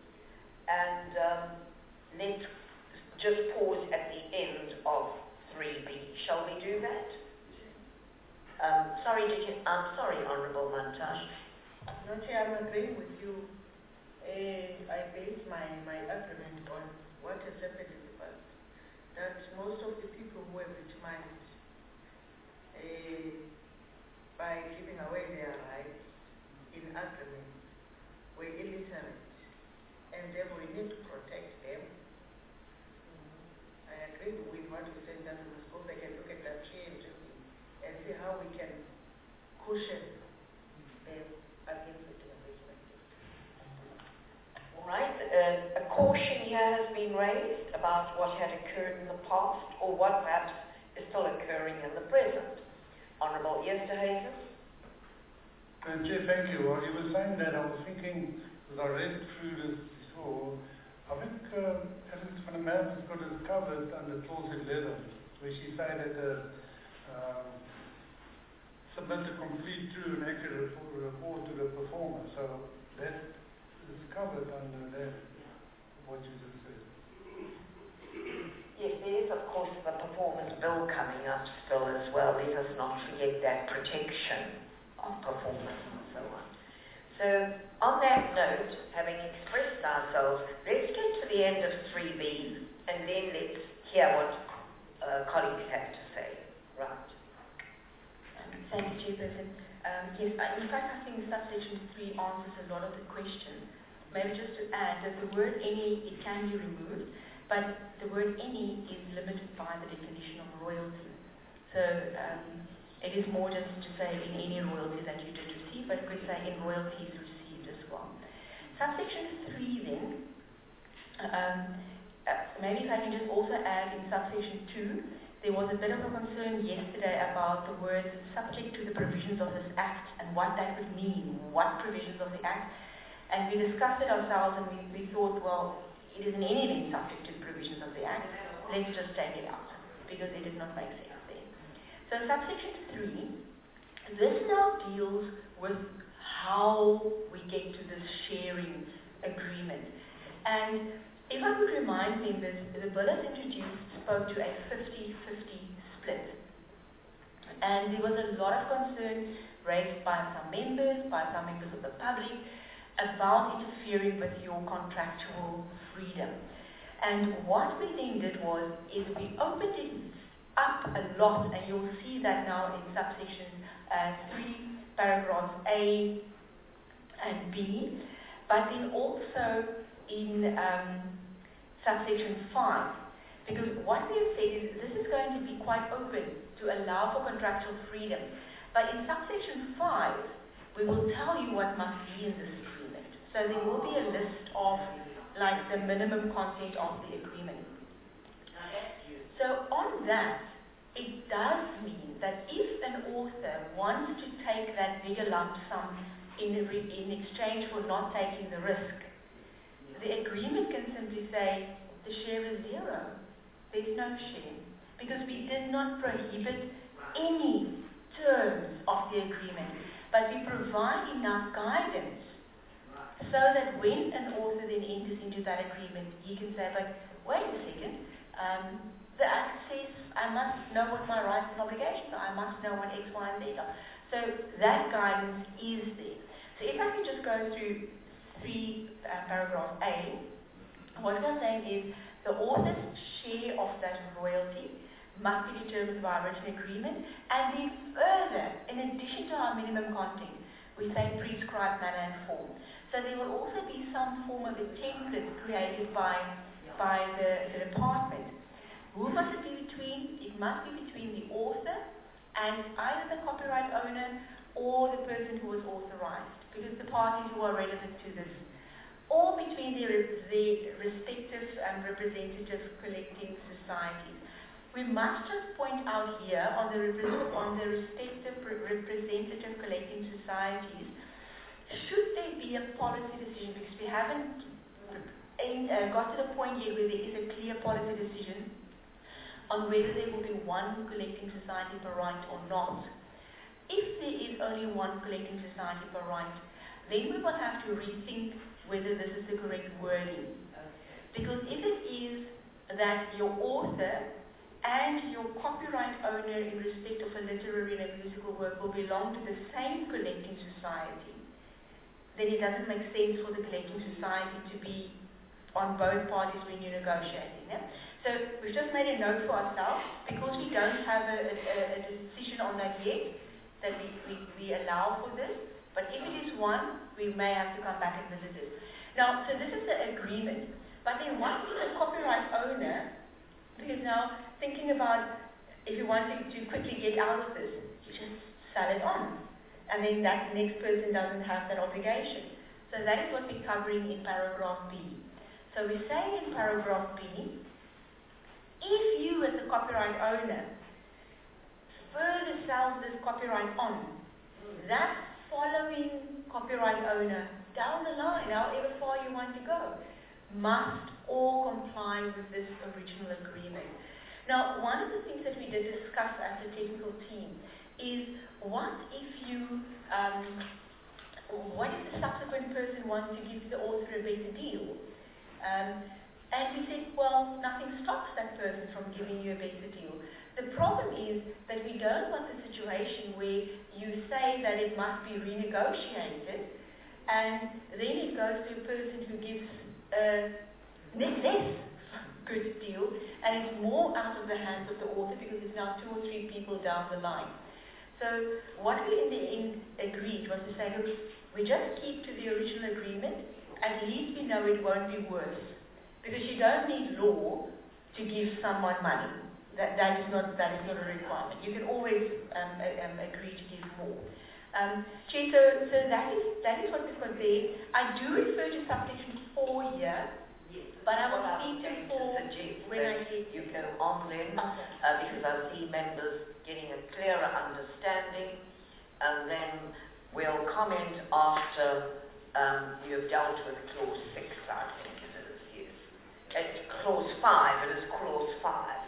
and um, let's just pause at the end of three B. Shall we do that? Um, sorry, did you, I'm sorry, Honourable Mantashe. No, Chair, I'm agreeing with you. Uh, I base my, my argument on what has happened in the past. That most of the people who have victimized uh, by giving away their rights in agreements were illiterate, and therefore we need to protect them. I agree with what you said, that we must go back and look at that change and see how we can cushion them against the disrespect. All right, uh, a caution here has been raised about what had occurred in the past, or what perhaps is still occurring in the present. Honourable Esterhuizen. Uh, Chair, thank you. While you were saying that, I was thinking, as I read through this before, I think uh, Alice van der Merwe has got it covered under clause eleven, where she said that the um, submit a complete, true and accurate report to the performer. So that is covered under that, what you just said. Yes, there is, of course, the performance bill coming up still as well. Let us not forget that protection of performance and so on. So, on that note, having expressed ourselves, let's get to the end of three B, and then let's hear what uh, colleagues have to say. Right. Um, thank you, Chairperson. Um, yes, I, in fact, I think subsection three answers a lot of the questions. Maybe just to add that the word any, it can be removed, but the word any is limited by the definition of royalty. So, um, it is more just to say in any royalty that you did receive, but it could say in royalties received as well. Subsection three then, um, uh, maybe if I can just also add in subsection two, there was a bit of a concern yesterday about the words subject to the provisions of this Act and what that would mean, what provisions of the Act. And we discussed it ourselves and we, we thought, well, it isn't anything subject to the provisions of the Act. Let's just take it out because it did not make sense. So subsection three, this now deals with how we get to this sharing agreement. And if I would remind members, the bill as introduced spoke to a fifty-fifty split. And there was a lot of concern raised by some members, by some members of the public, about interfering with your contractual freedom. And what we then did was, is we opened it up a lot, and you'll see that now in subsection uh, three, paragraphs A and B, but then also in um, subsection five, because what we have said is this is going to be quite open to allow for contractual freedom, but in subsection five, we will tell you what must be in this agreement. So there will be a list of like the minimum content of the agreement. So on that, it does mean that if an author wants to take that bigger lump sum in, in exchange for not taking the risk, the agreement can simply say the share is zero. There's no share. Because we did not prohibit any terms of the agreement, but we provide enough guidance so that when an author then enters into that agreement, he can say, but wait a second, um, the Act says I must know what my rights and obligations are. I must know what X, Y, and Z are. So that guidance is there. So if I can just go through three uh, paragraph A, what we're saying is the author's share of that royalty must be determined by a written agreement, and then further, in addition to our minimum content, we say prescribed manner and form. So there will also be some form of a template created by, by the, the department. Who must it be between? It must be between the author and either the copyright owner or the person who was authorized, because the parties who are relevant to this, or between the, the respective um, representative collecting societies. We must just point out here on the, on the respective representative collecting societies, should there be a policy decision, because we haven't uh, got to the point yet where there is a clear policy decision on whether there will be one collecting society per right or not. If there is only one collecting society per right, then we will have to rethink whether this is the correct wording. Because if it is that your author and your copyright owner in respect of a literary and a musical work will belong to the same collecting society, then it doesn't make sense for the collecting society to be on both parties when you're negotiating. Yeah? So we've just made a note for ourselves, because we don't have a, a, a decision on that yet, that we, we, we allow for this. But if it is one, we may have to come back and visit it. Now, so this is the agreement. But then what is a copyright owner? Because now, thinking about if you want to, to quickly get out of this, you just sell it on. And then that next person doesn't have that obligation. So that is what we're covering in paragraph B. So we say in paragraph B, if you as a copyright owner further sells this copyright on, that following copyright owner down the line, however far you want to go, must all comply with this original agreement. Now, one of the things that we did discuss as a technical team is what if you, um, what if the subsequent person wants to give the author a better deal? Um, And we said, well, nothing stops that person from giving you a better deal. The problem is that we don't want a situation where you say that it must be renegotiated, and then it goes to a person who gives a less, less good deal, and it's more out of the hands of the author because it's now two or three people down the line. So what we in the end agreed was to say, look, we just keep to the original agreement, at least we know it won't be worse. Because you don't need law to give someone money. That, that, is, not, that is not a requirement. You can always um, um, agree to give more. Um, Chair, so, so that, is, that is what we've got there. I do refer to subsection four here. Yes. But I will What speak to I'm four going to suggest when I that get you go on then, Okay. uh, because I see members getting a clearer understanding, and then we'll comment after um, you have dealt with clause six, I think it is, yes. It's clause five, it is clause five.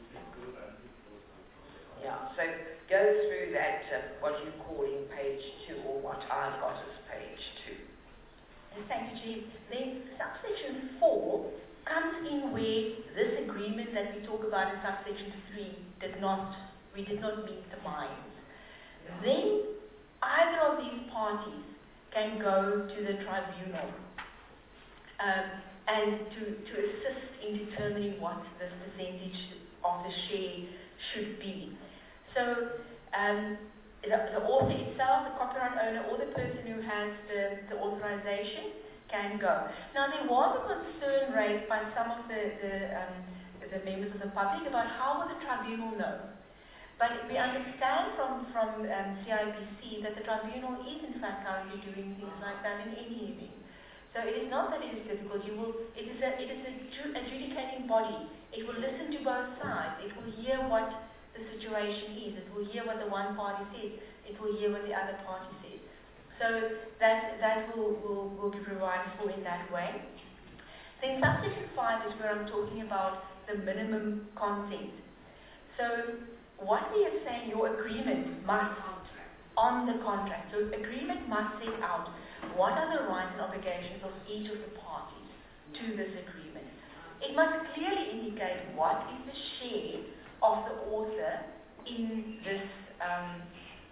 Yeah, so go through that, uh, what you call in page two, or what I've got as page two. Thank you, Chief. Then subsection four comes in where this agreement that we talk about in subsection three did not, we did not meet the minds. Then either of these parties can go to the tribunal um, and to, to assist in determining what this percentage of the share should be. So um, The, the author itself, the copyright owner, or the person who has the, the authorization can go. Now, there was a concern raised by some of the, the, um, the members of the public about how will the tribunal know. But we understand from, from um, C I B C that the tribunal is in fact currently doing things like that in any event. So it is not that it is difficult. You will, it is a, it is a ju- adjudicating body. It will listen to both sides. It will hear what the situation is. It will hear what the one party says. It will hear what the other party says. So that that will, will, will be provided for in that way. Then subsection five is where I'm talking about the minimum consent. So what we are saying, your agreement must, on the contract, so agreement must set out what are the rights and obligations of each of the parties to this agreement. It must clearly indicate what is the share of the author in this um,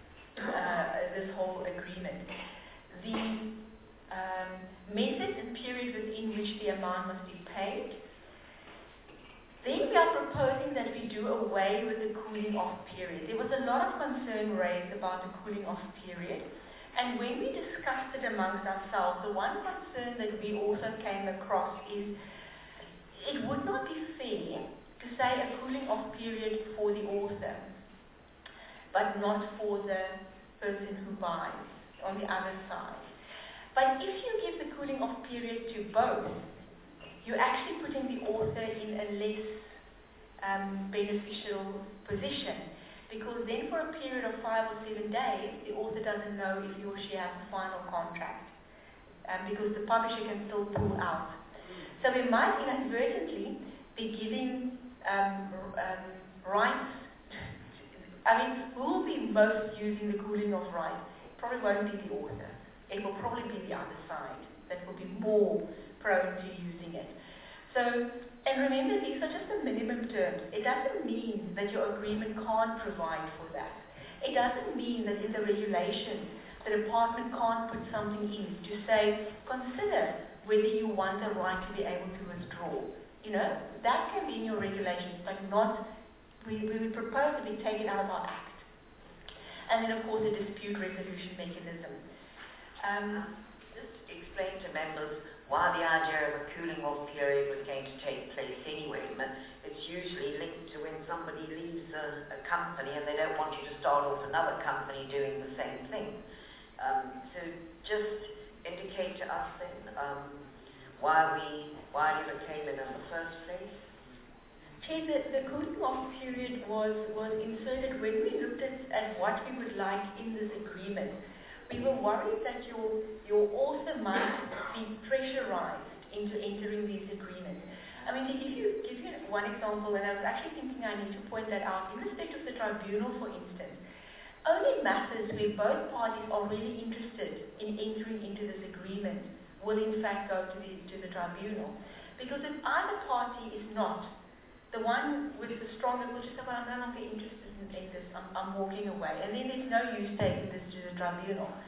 uh, this whole agreement. The um, method and period within which the amount must be paid. Then we are proposing that we do away with the cooling off period. There was a lot of concern raised about the cooling off period, and when we discussed it amongst ourselves, the one concern that we also came across is it would not be fair to say a cooling off period for the author, but not for the person who buys on the other side. But if you give the cooling off period to both, you're actually putting the author in a less um, beneficial position, because then for a period of five or seven days, the author doesn't know if he or she has a final contract, um, because the publisher can still pull out. So we might inadvertently be giving Um, um, rights. I mean, who will be most using the cooling off rights? Probably won't be the author. It will probably be the other side that will be more prone to using it. So, and remember, these are just the minimum terms. It doesn't mean that your agreement can't provide for that. It doesn't mean that in the regulations the department can't put something in to say, consider whether you want the right to be able to withdraw. You know, that can be in your regulations, but not, we, we would propose to be taken out of our Act. And then, of course, a dispute resolution mechanism. Um, Just explain to members why the idea of a cooling off period was going to take place anyway. It's usually linked to when somebody leaves a, a company and they don't want you to start off another company doing the same thing. Um, so just indicate to us then um, why we why you came in in the first place. Chair, the, the cooling off period was, was inserted when we looked at, at what we would like in this agreement. We were worried that your, your author might be pressurized into entering these agreements. I mean, to give you, give you one example, and I was actually thinking I need to point that out, in respect of the tribunal, for instance, only matters where both parties are really interested in entering into this agreement will in fact go to the, to the tribunal. Because if either party is not, the one with the stronger will just say, well, I'm no longer interested in, in this, I'm, I'm walking away. And then there's no use taking this to the tribunal.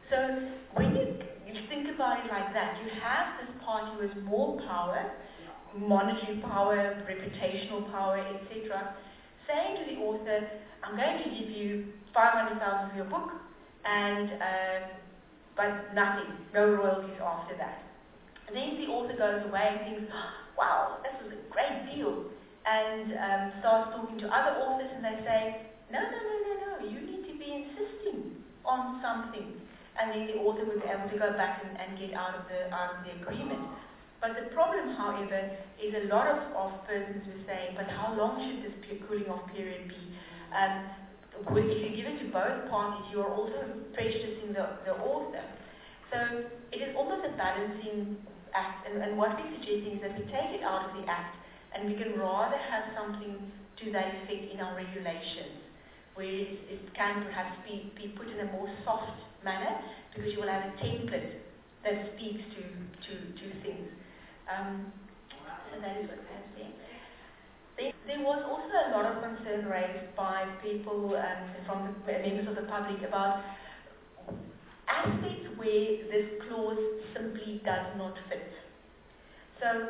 So when you, you think about it like that, you have this party with more power, monetary power, reputational power, et cetera, saying to the author, I'm going to give you five hundred thousand for your book, and uh, but nothing, no royalties after that. And then the author goes away and thinks, wow, this was a great deal, and um, starts talking to other authors, and they say, no, no, no, no, no, you need to be insisting on something. And then the author would be able to go back and, and get out of the out of the agreement. But the problem, however, is a lot of, of persons were saying, but how long should this pe- cooling off period be? Um, if you give it to both parties, you are also prejudicing the, the author. So it is almost a balancing act, and, and what we're suggesting is that we take it out of the act, and we can rather have something to that effect in our regulations, where it, it can perhaps be, be put in a more soft manner, because you will have a template that speaks to, to, to things. Um, so that is what we have there. There, there was also a lot of concern raised by people um, from the members of the public about aspects where this clause simply does not fit. So,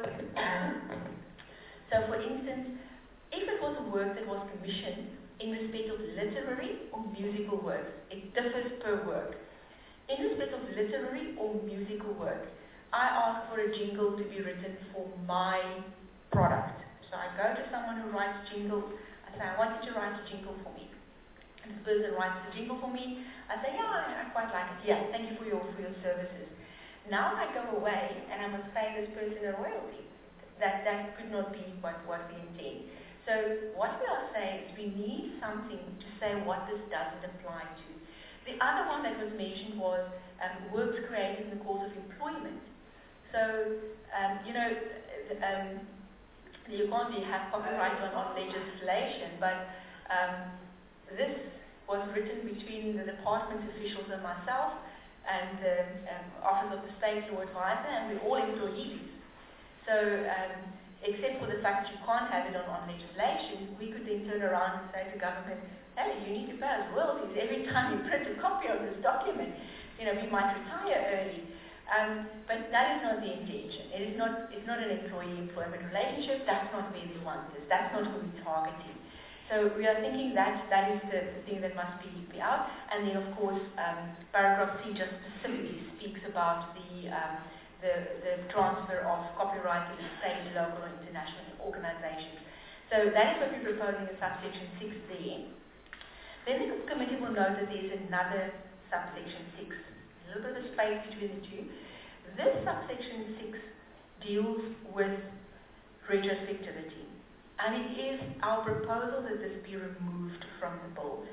so for instance, if it was a work that was commissioned in respect of literary or musical works, it differs per work. In respect of literary or musical work, I ask for a jingle to be written for my product. So I go to someone who writes jingles. I say, I want you to write a jingle for me. And this person writes the jingle for me. I say, yeah, I, I quite like it. Yeah, thank you for your for your services. Now I go away and I must pay this person a royalty. That that could not be what, what we intend. So what we are saying is we need something to say what this doesn't apply to. The other one that was mentioned was um, works created in the course of employment. So, um, you know, um, you can't really have copyright on, on legislation, but um, this was written between the department officials and myself and the um, Office of the State Law Advisor, and we're all employees. So, um, except for the fact that you can't have it on, on legislation, we could then turn around and say to government, hey, you need to pay us royalties every time you print a copy of this document. You know, we might retire early. Um, but that is not the intention. It is not, it's not an employee-employment relationship. That's not where we want this. That's not who we're targeting. So we are thinking that that is the, the thing that must be, be out. And then, of course, um, paragraph C just specifically speaks about the, um, the, the transfer of copyright to the state, local, or international organizations. So that is what we're proposing in subsection six there. Then the committee will note that there's another subsection six, a little bit of space between the two. This subsection six deals with retrospectivity, and it is our proposal that this be removed from the bill.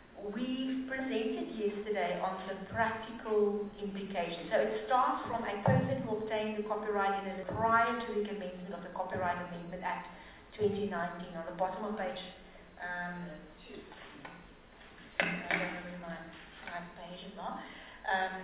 We presented yesterday on the practical implications. So it starts from a person who obtained the copyright in a, prior to the commencement of the Copyright Amendment Act twenty nineteen, on the bottom of page um, I don't know where my five pages are. Um,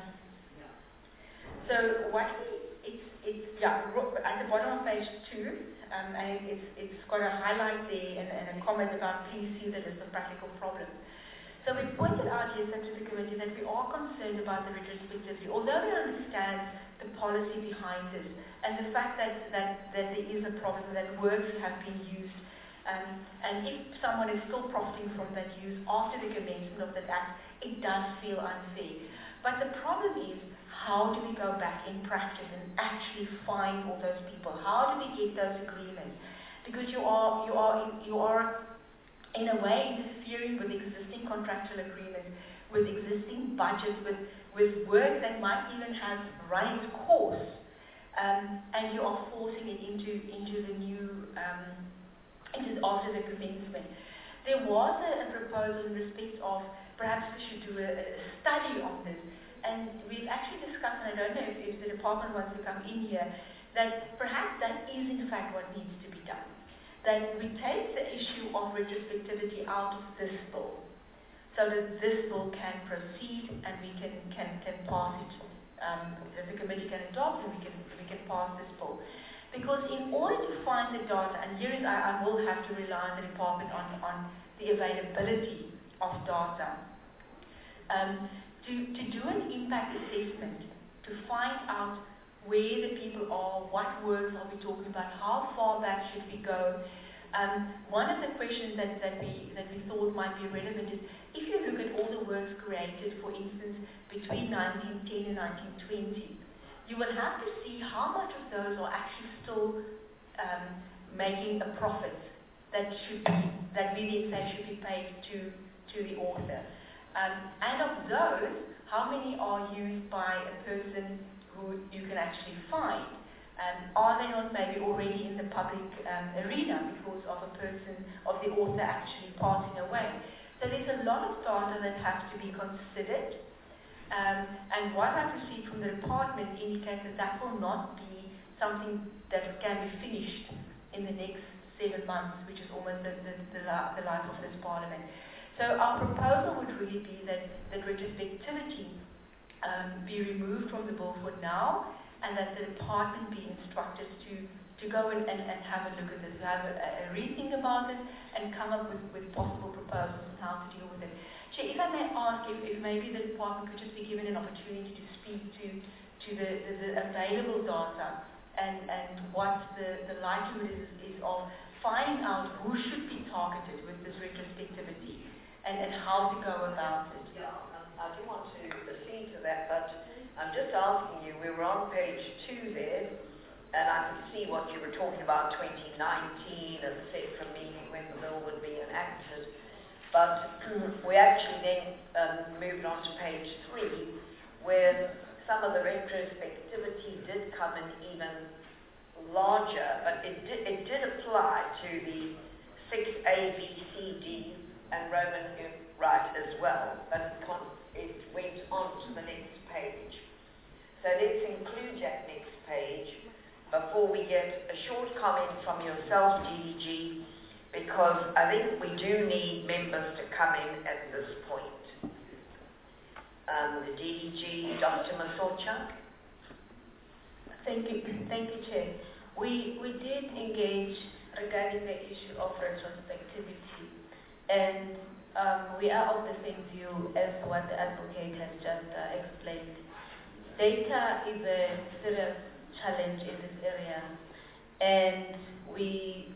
so what we, it's, it's, yeah, at the bottom of page two, um, and it's, it's got a highlight there and, and a comment about please see the list of practical problems. So we pointed out yesterday to the committee that we are concerned about the retrospectivity, although we understand the policy behind this and the fact that, that, that there is a problem, that works have been used. Um, and if someone is still profiting from that use after the commencement of that act, it does feel unfair. But the problem is, how do we go back in practice and actually find all those people? How do we get those agreements? Because you are, you are, you are in a way interfering with existing contractual agreements, with existing budgets, with, with work that might even have run its course, um, and you are forcing it into, into the new um, It is after the commencement. There was a, a proposal in respect of perhaps we should do a, a study on this, and we've actually discussed, and I don't know if, if the department wants to come in here, that perhaps that is in fact what needs to be done. That we take the issue of retrospectivity out of this bill, so that this bill can proceed and we can, can, can pass it, um, the committee can adopt and we can, we can pass this bill. Because in order to find the data, and here is I, I will have to rely on the department on, on the availability of data, um, to to, to do an impact assessment, to find out where the people are, what works are we talking about, how far back should we go. Um, one of the questions that, that, we, that we thought might be relevant is, if you look at all the works created, for instance, between nineteen ten and nineteen twenty, you will have to see how much of those are actually still um, making a profit that should be, that we then say should be paid to, to the author. Um, and of those, how many are used by a person who you can actually find? Um, are they not maybe already in the public um, arena because of a person, of the author actually passing away? So there's a lot of data that has to be considered. Um, and what I've received from the department indicates that that will not be something that can be finished in the next seven months, which is almost the, the, the, the life of this parliament. So our proposal would really be that, that retrospectivity um, be removed from the bill for now, and that the department be instructed to, to go in and, and have a look at this, have a, a rethink about it, and come up with, with possible proposals on how to deal with it. Chair, if I may ask if, if maybe the department could just be given an opportunity to speak to, to the, the, the available data and, and what the, the likelihood is, is of finding out who should be targeted with this retrospectivity and, and how to go about it. Yeah, um, I do want to accede to that, but I'm just asking you, we were on page two there, and I could see what you were talking about, twenty nineteen, as a separate meeting when the bill would be enacted. But we actually then um, moved on to page three, where some of the retrospectivity did come in even larger, but it did, it did apply to the six A, B, C, D, and Roman right as well, but it, con- it went on to the next page. So let's include that next page before we get a short comment from yourself, D D G, because I think we do need members to come in at this point. Um, the D D G, Doctor Masocha. Thank you, thank you, Chair. We, we did engage regarding the issue of retrospectivity, and um, we are of the same view as what the advocate has just uh, explained. Data is a serious challenge in this area, and we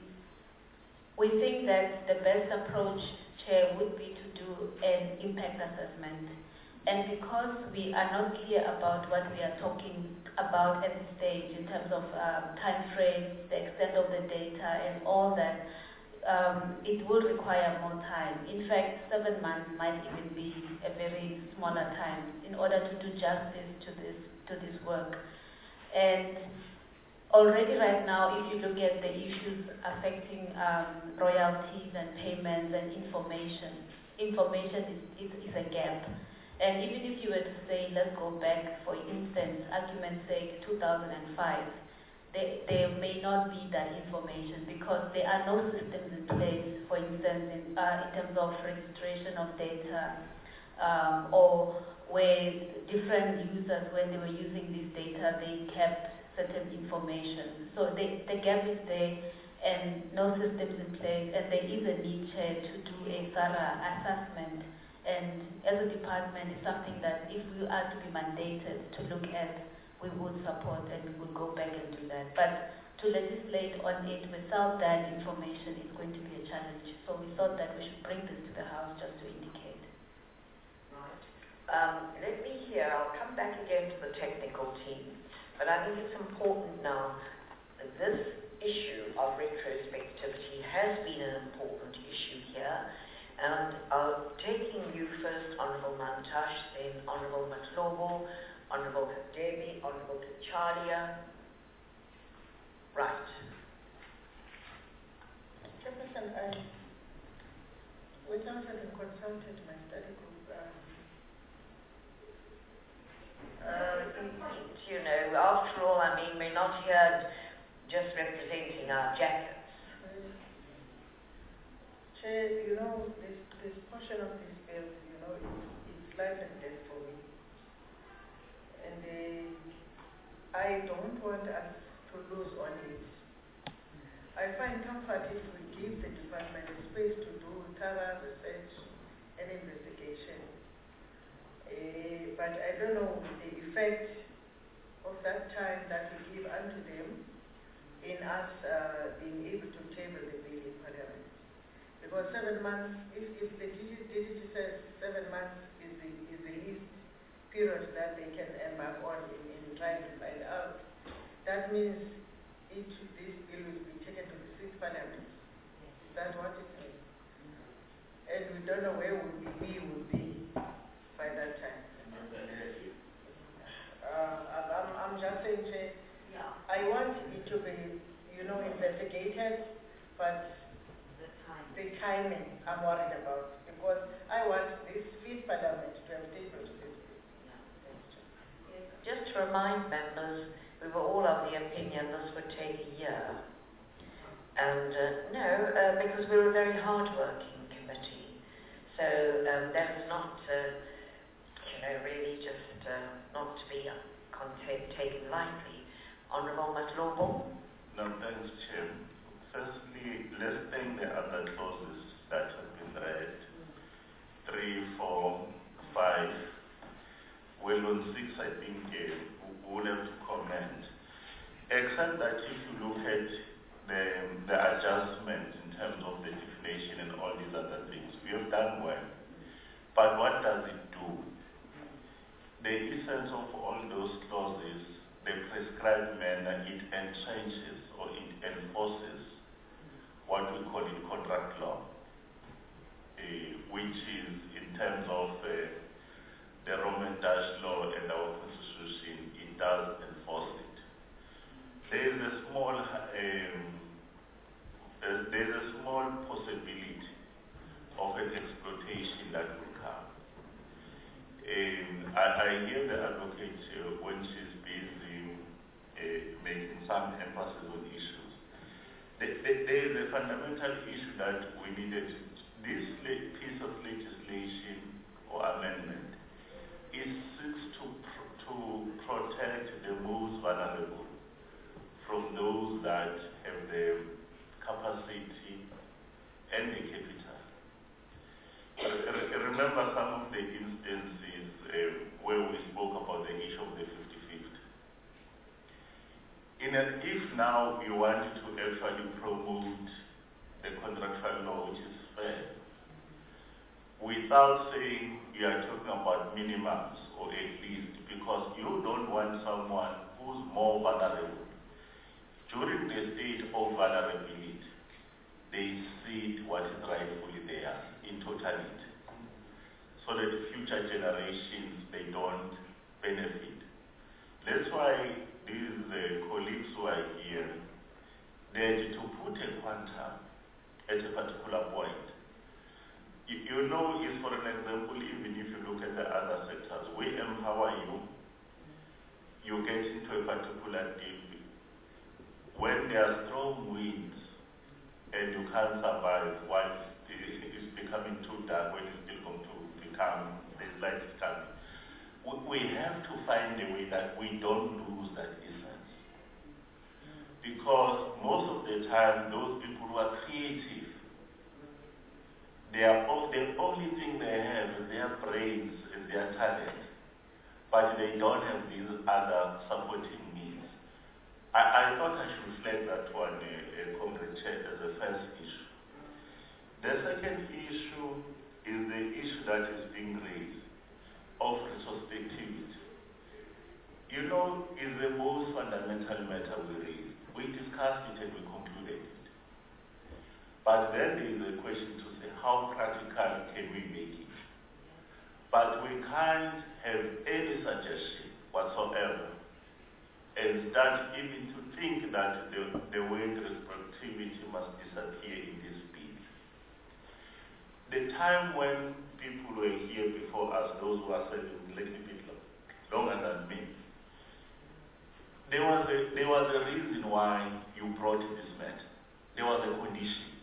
we think that the best approach, Chair, would be to do an impact assessment. And because we are not clear about what we are talking about at this stage in terms of um, time frames, the extent of the data, and all that, um, it will require more time. In fact, seven months might even be a very smaller time in order to do justice to this to this work. And already right now, if you look at the issues affecting um, royalties and payments and information, information is, is, is a gap. And even if you were to say, let's go back, for instance, argument's sake, two thousand five, there, there may not be that information because there are no systems in place, for instance, in, uh, in terms of registration of data, um, or where different users, when they were using this data, they kept certain information. So the, the gap is there and no systems in place, and there is a need to do a thorough assessment. And as a department, it's something that if we are to be mandated to look at, we would support and we would go back and do that. But to legislate on it without that information is going to be a challenge. So we thought that we should bring this to the House just to indicate. Right. Um, let me hear, I'll come back again to the technical team, but I think it's important now that this issue of retrospectivity has been an important issue here. And uh, taking you first, Honourable Mantashe, then Honourable Mahlobo, Honourable Debbie, Honourable Kacharia. Right. Chairperson, I without having consulted my study group, um, uh, you know, after all, I mean, we're not here just representing our jackets. Chair, you know, this, this portion of this bill, you know, it's, it's life and death for me. And uh, I don't want us to lose on it. I find comfort if we give the department a space to do thorough research and investigation. Uh, but I don't know the effect of that time that we give unto them in us uh, being able to table the bill in Parliament. Because seven months, if, if the D D T says seven months is the, is the least period that they can embark on in, in trying to find out, that means it, this bill will be taken to the sixth Parliament. Is that what it means? And we don't know where would be, we would be by that time. Uh, I'm, I'm just saying, Chair, Yeah. I want it to be, you know, investigated, but The time. the timing I'm worried about, because I want this fifth Parliament to have tabled this bill. Just to remind members, we were all of the opinion this would take a year. And uh, no, uh, because we're a very hard-working committee. So um, that is not, uh, you know, really just uh, not to be content, taken lightly. Honourable Matlombo? No, thanks, Chair. Firstly, let's thank the other clauses that have been read. Three, four, five. Well, on six, I think uh, we'll have to comment. Except that if you look at the, the adjustments in terms of the deflation and all these other things, we have done well. But what does it do? The essence of all those clauses, the prescribed manner, it entrenches or it enforces what we call in contract law, uh, which is in terms of uh, the Roman Dutch law and our constitution, it does enforce it. There is a small, um, uh, there is a small possibility of an exploitation that will come. Um, I, I hear the advocate uh, when she's busy uh, making some emphasis on issues. The, the, there is a fundamental issue that we needed. This le- piece of legislation or amendment is seeks to pr- to protect the most vulnerable from those that have the capacity and the capital. Re- remember some of the instances uh, where we spoke about the issue of the fifty-fifty. In an, if now you want to actually promote the contractual law, which is fair, without saying you are talking about minimums or at least, because you don't want someone who's more vulnerable. During the state of vulnerability, they cede what is rightfully theirs in totality, so that future generations, they don't benefit. That's why these uh, colleagues who are here, they had to put a quantum at a particular point. You, you know, is for an example, even if you look at the other sectors, we empower you, you get into a particular deal. When there are strong winds and you can't survive while it's becoming too dark, when it's still going to become, the light is coming. We have to find a way that we don't lose that essence. Because most of the time, those people who are creative, they are all, the only thing they have is their brains and their talent, but they don't have these other supporting needs. I, I thought I should flag that one, uh, uh, Comrade Chair, as a first issue. The second issue is the issue that is being raised of retrospectivity. You know, is the most fundamental matter we raised. We discussed it and we concluded it. But then there is a question to say, how practical can we make it? But we can't have any suggestion whatsoever and start even to think that the, the word retrospectivity must disappear in this bill. The time when people were here before us, those who are serving a little bit longer than me, there was a, there was a reason why you brought this matter. There was a condition.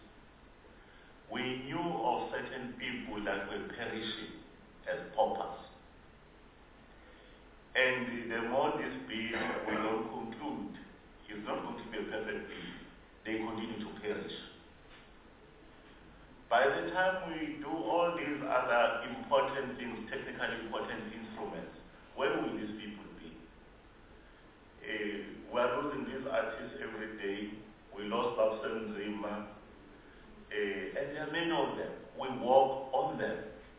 We knew of certain people that were perishing as paupers. And the more this bill will not conclude, it's not going to be a perfect bill, they continue to perish. By the time we do all these other important things, technically important instruments, work on them.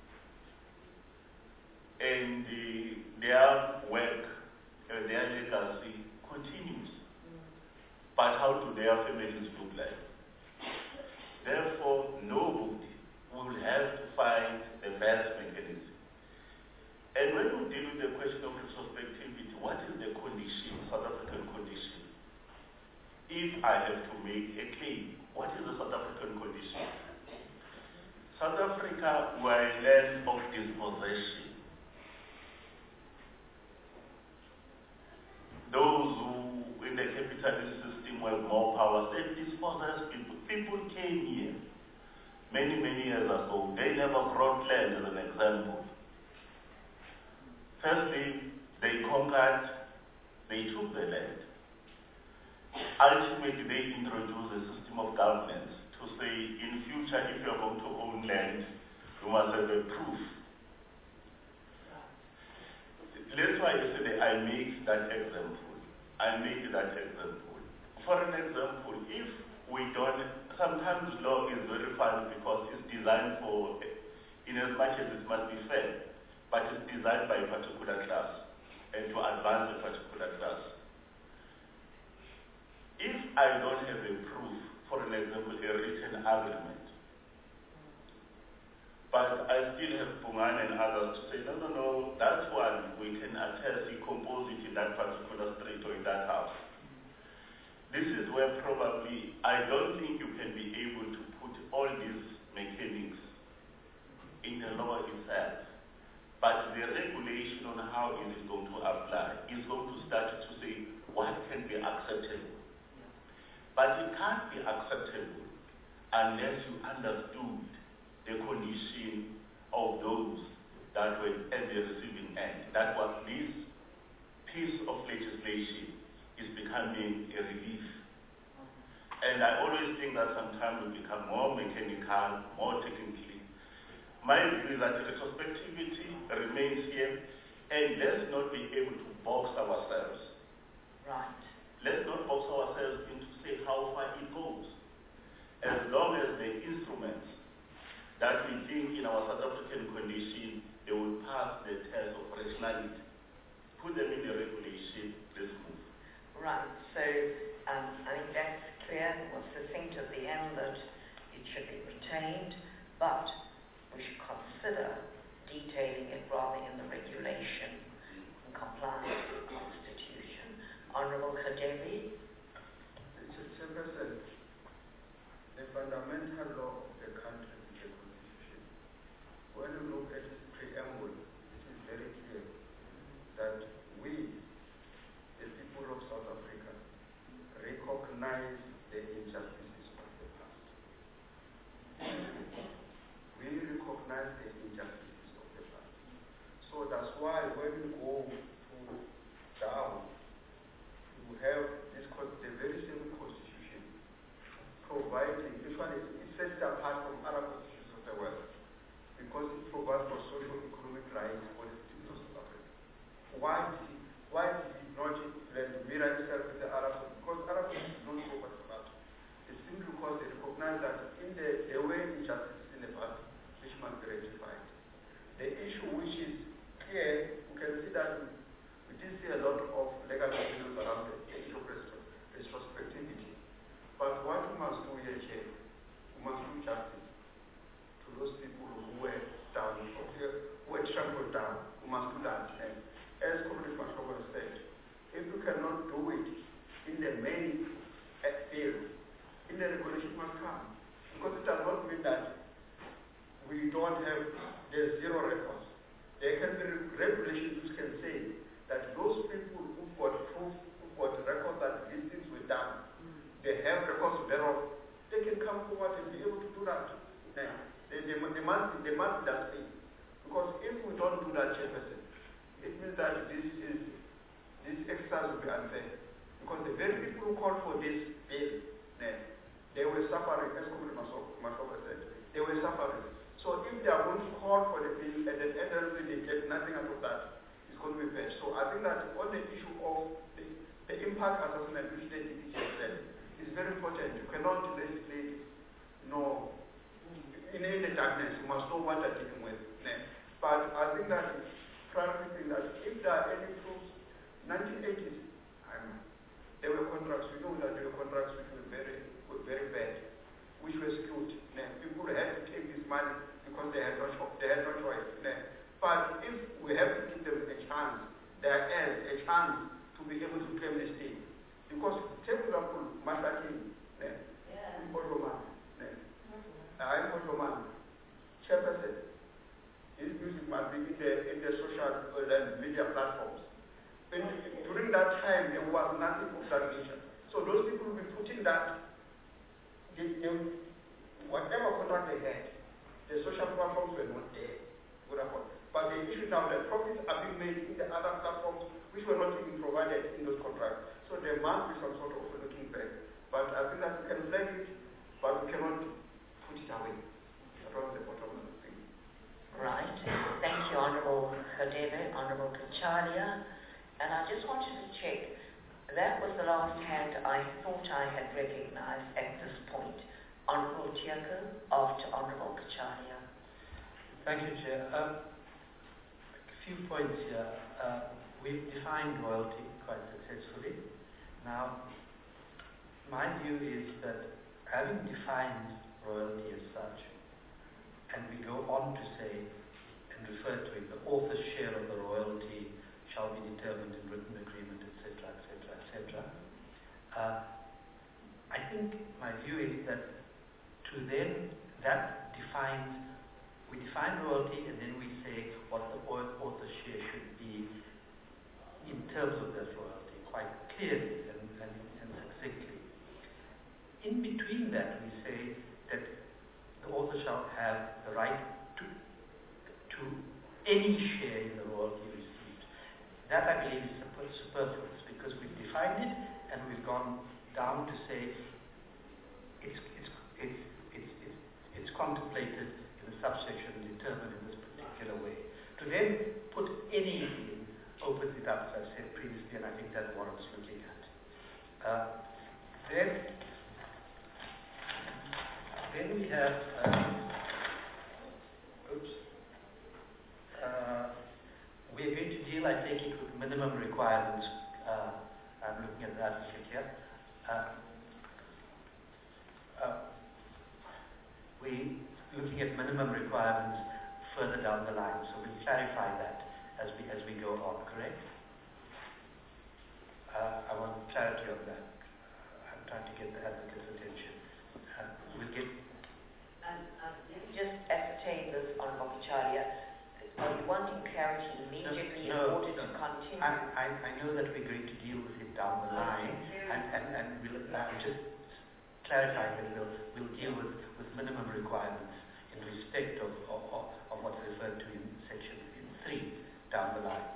And the, their work, uh, their legacy continues. But how do their families look like? Therefore, nobody will have to find the best mechanism. And when we deal with the question of retrospectivity, what is the condition, South African condition? If I have to make a claim, what is the South African condition? South Africa were a land of dispossession. Those who in the capitalist system have more power, they dispossessed people. People came here many, many years ago. They never brought land as an example. Firstly, they conquered, they took the land. Ultimately, they introduced a system of governance to say, in future, if you are going to own land, you must have a proof. That's why yesterday I make that example. I make that example. For an example, if we don't, sometimes law is very fun because it's designed for, in as much as it must be fair, but it's designed by a particular class and to advance a particular class. If I don't have a proof, for an example, a written agreement, but I still have Pungan and others to say, no, no, no, that one we can attest, he composed it in that particular street or in that house. This is where probably I don't think you can be able to put all these mechanics in the law itself. But the regulation on how it is going to apply is going to start to say what can be acceptable. But it can't be acceptable unless you understood the condition of those that were at the receiving end. That was this piece of legislation is becoming a relief. And I always think that sometimes we become more mechanical, more technically. My view is that retrospectivity remains here, and let's not be able to box ourselves. Right. Let's not box ourselves into say how far it goes. As long as the instruments that we think in our South African condition, they will pass the test of rationality. Put them in the regulation, let's move. Right, so um, I think that's clear, was succinct at the end that it should be retained, but we should consider detailing it rather in the regulation in compliance with the Constitution. Honourable Khadevi. Mister Chairperson, the fundamental law of the country is the Constitution. When you look at its preamble, it is very clear that we, the people of South Africa, recognize the injustices of the past. We recognize the injustices of the past. So that's why when you go to down, you have this, the very same constitution providing, usually it sets it apart from other constitutions of the world because it provides for social economic rights for the citizens of South Africa. Why did it, why did it not let mirror itself with the Arab? Because Arab constitutions don't focus on that. It's simply because they recognize that in the, the way injustice in the past, which must be rectified. The issue which is clear, you can see that we did see a lot of legal issues around the issue of retrospectivity. But what we must do here, Chair, we must do justice to those people who were down, who were trampled down. We must do that. And as Comrade Mashoba said, if you cannot do it in the main field, in the regulation must come. Because it does not mean that we don't have the zero records. There can be regulations which can say that those people who've got proof, who've got records that these things were done, mm. they have records thereof, they can come forward and be able to do that. Now, they, they, they, must, they must be that thing. Because if we don't do that, Chairperson, it means that this is this exercise will be unfair. Because the very people who called for this bill, they were suffering, as Comrade Mashoba said, they were suffering. So if they are going to call for the bill and then end up they get nothing out of that, it's going to be bad. So I think that on the issue of the, the impact assessment, which the D P C has said, is very important. You cannot legislate, you know, in, in the darkness, you must know what you're dealing with. Ne? But I think that it's frankly think that if there are any proofs, nineteen eighties, um, there were contracts, we know that there were contracts which were very, were very bad, which were skewed. Ne? People had to take this money because they had no, cho- they had no choice. Ne? But if we have to give them a chance, there is a chance to be able to claim the state. Because, take for example, Masaki, ne? Yeah. In Bodoman, ne? I'm Bodoman, chairperson. His music must be in the, in the social uh, media platforms. And during that time, there was nothing of that nature. So those people will be putting that, they, they, whatever contract they had, the social platforms were not there. But the issue now that profits are being made in the other platforms which were not even provided in those contracts. So there must be some sort of looking back. But I think that we can flag it, but we cannot put it away. That was the bottom of the thing. Right. Thank you, Honourable Hadebe, Honourable Kachalia. And I just wanted to check, that was the last hand I thought I had recognized at this point. Honourable Tiako, after Honourable Kachalia. Thank you, Chair. Um, a few points here. Uh, we've defined royalty quite successfully. Now, my view is that having defined royalty as such, and we go on to say and refer to it, the author's share of the royalty shall be determined in written agreement, et cetera, et cetera, et cetera. Uh, I think my view is that to then that defines, we define royalty and then we say what the author's share should be in terms of that royalty, quite clearly and, and, and succinctly. In between that, we say that the author shall have the right to, to any share in the royalty received. That, I believe, is superfluous because we've defined it and we've gone down to say it's, it's, it's, it's, it's, it's contemplated in the subsection determined in this particular way. To then put any in opens it up, as I said previously, and I think that warrants looking at. Uh, then, then we have, um, oops, uh, we are going to deal, I take it, with minimum requirements. Uh, I'm looking at that here. Uh, uh, we looking at minimum requirements further down the line, so we'll clarify that as we as we go on, correct? Uh, I want clarity on that. Uh, I'm trying to get the advocate's attention. Uh, we'll get... Um, um, let me just ascertain this on Kachalia. Are you wanting clarity immediately no, in order no, to continue? I, I, I know that we're going to deal with it down the line, and, and, and we'll uh, just clarify that we'll, we'll deal with, with minimum requirements in respect of, of, of, of what's referred to in section in three down the line.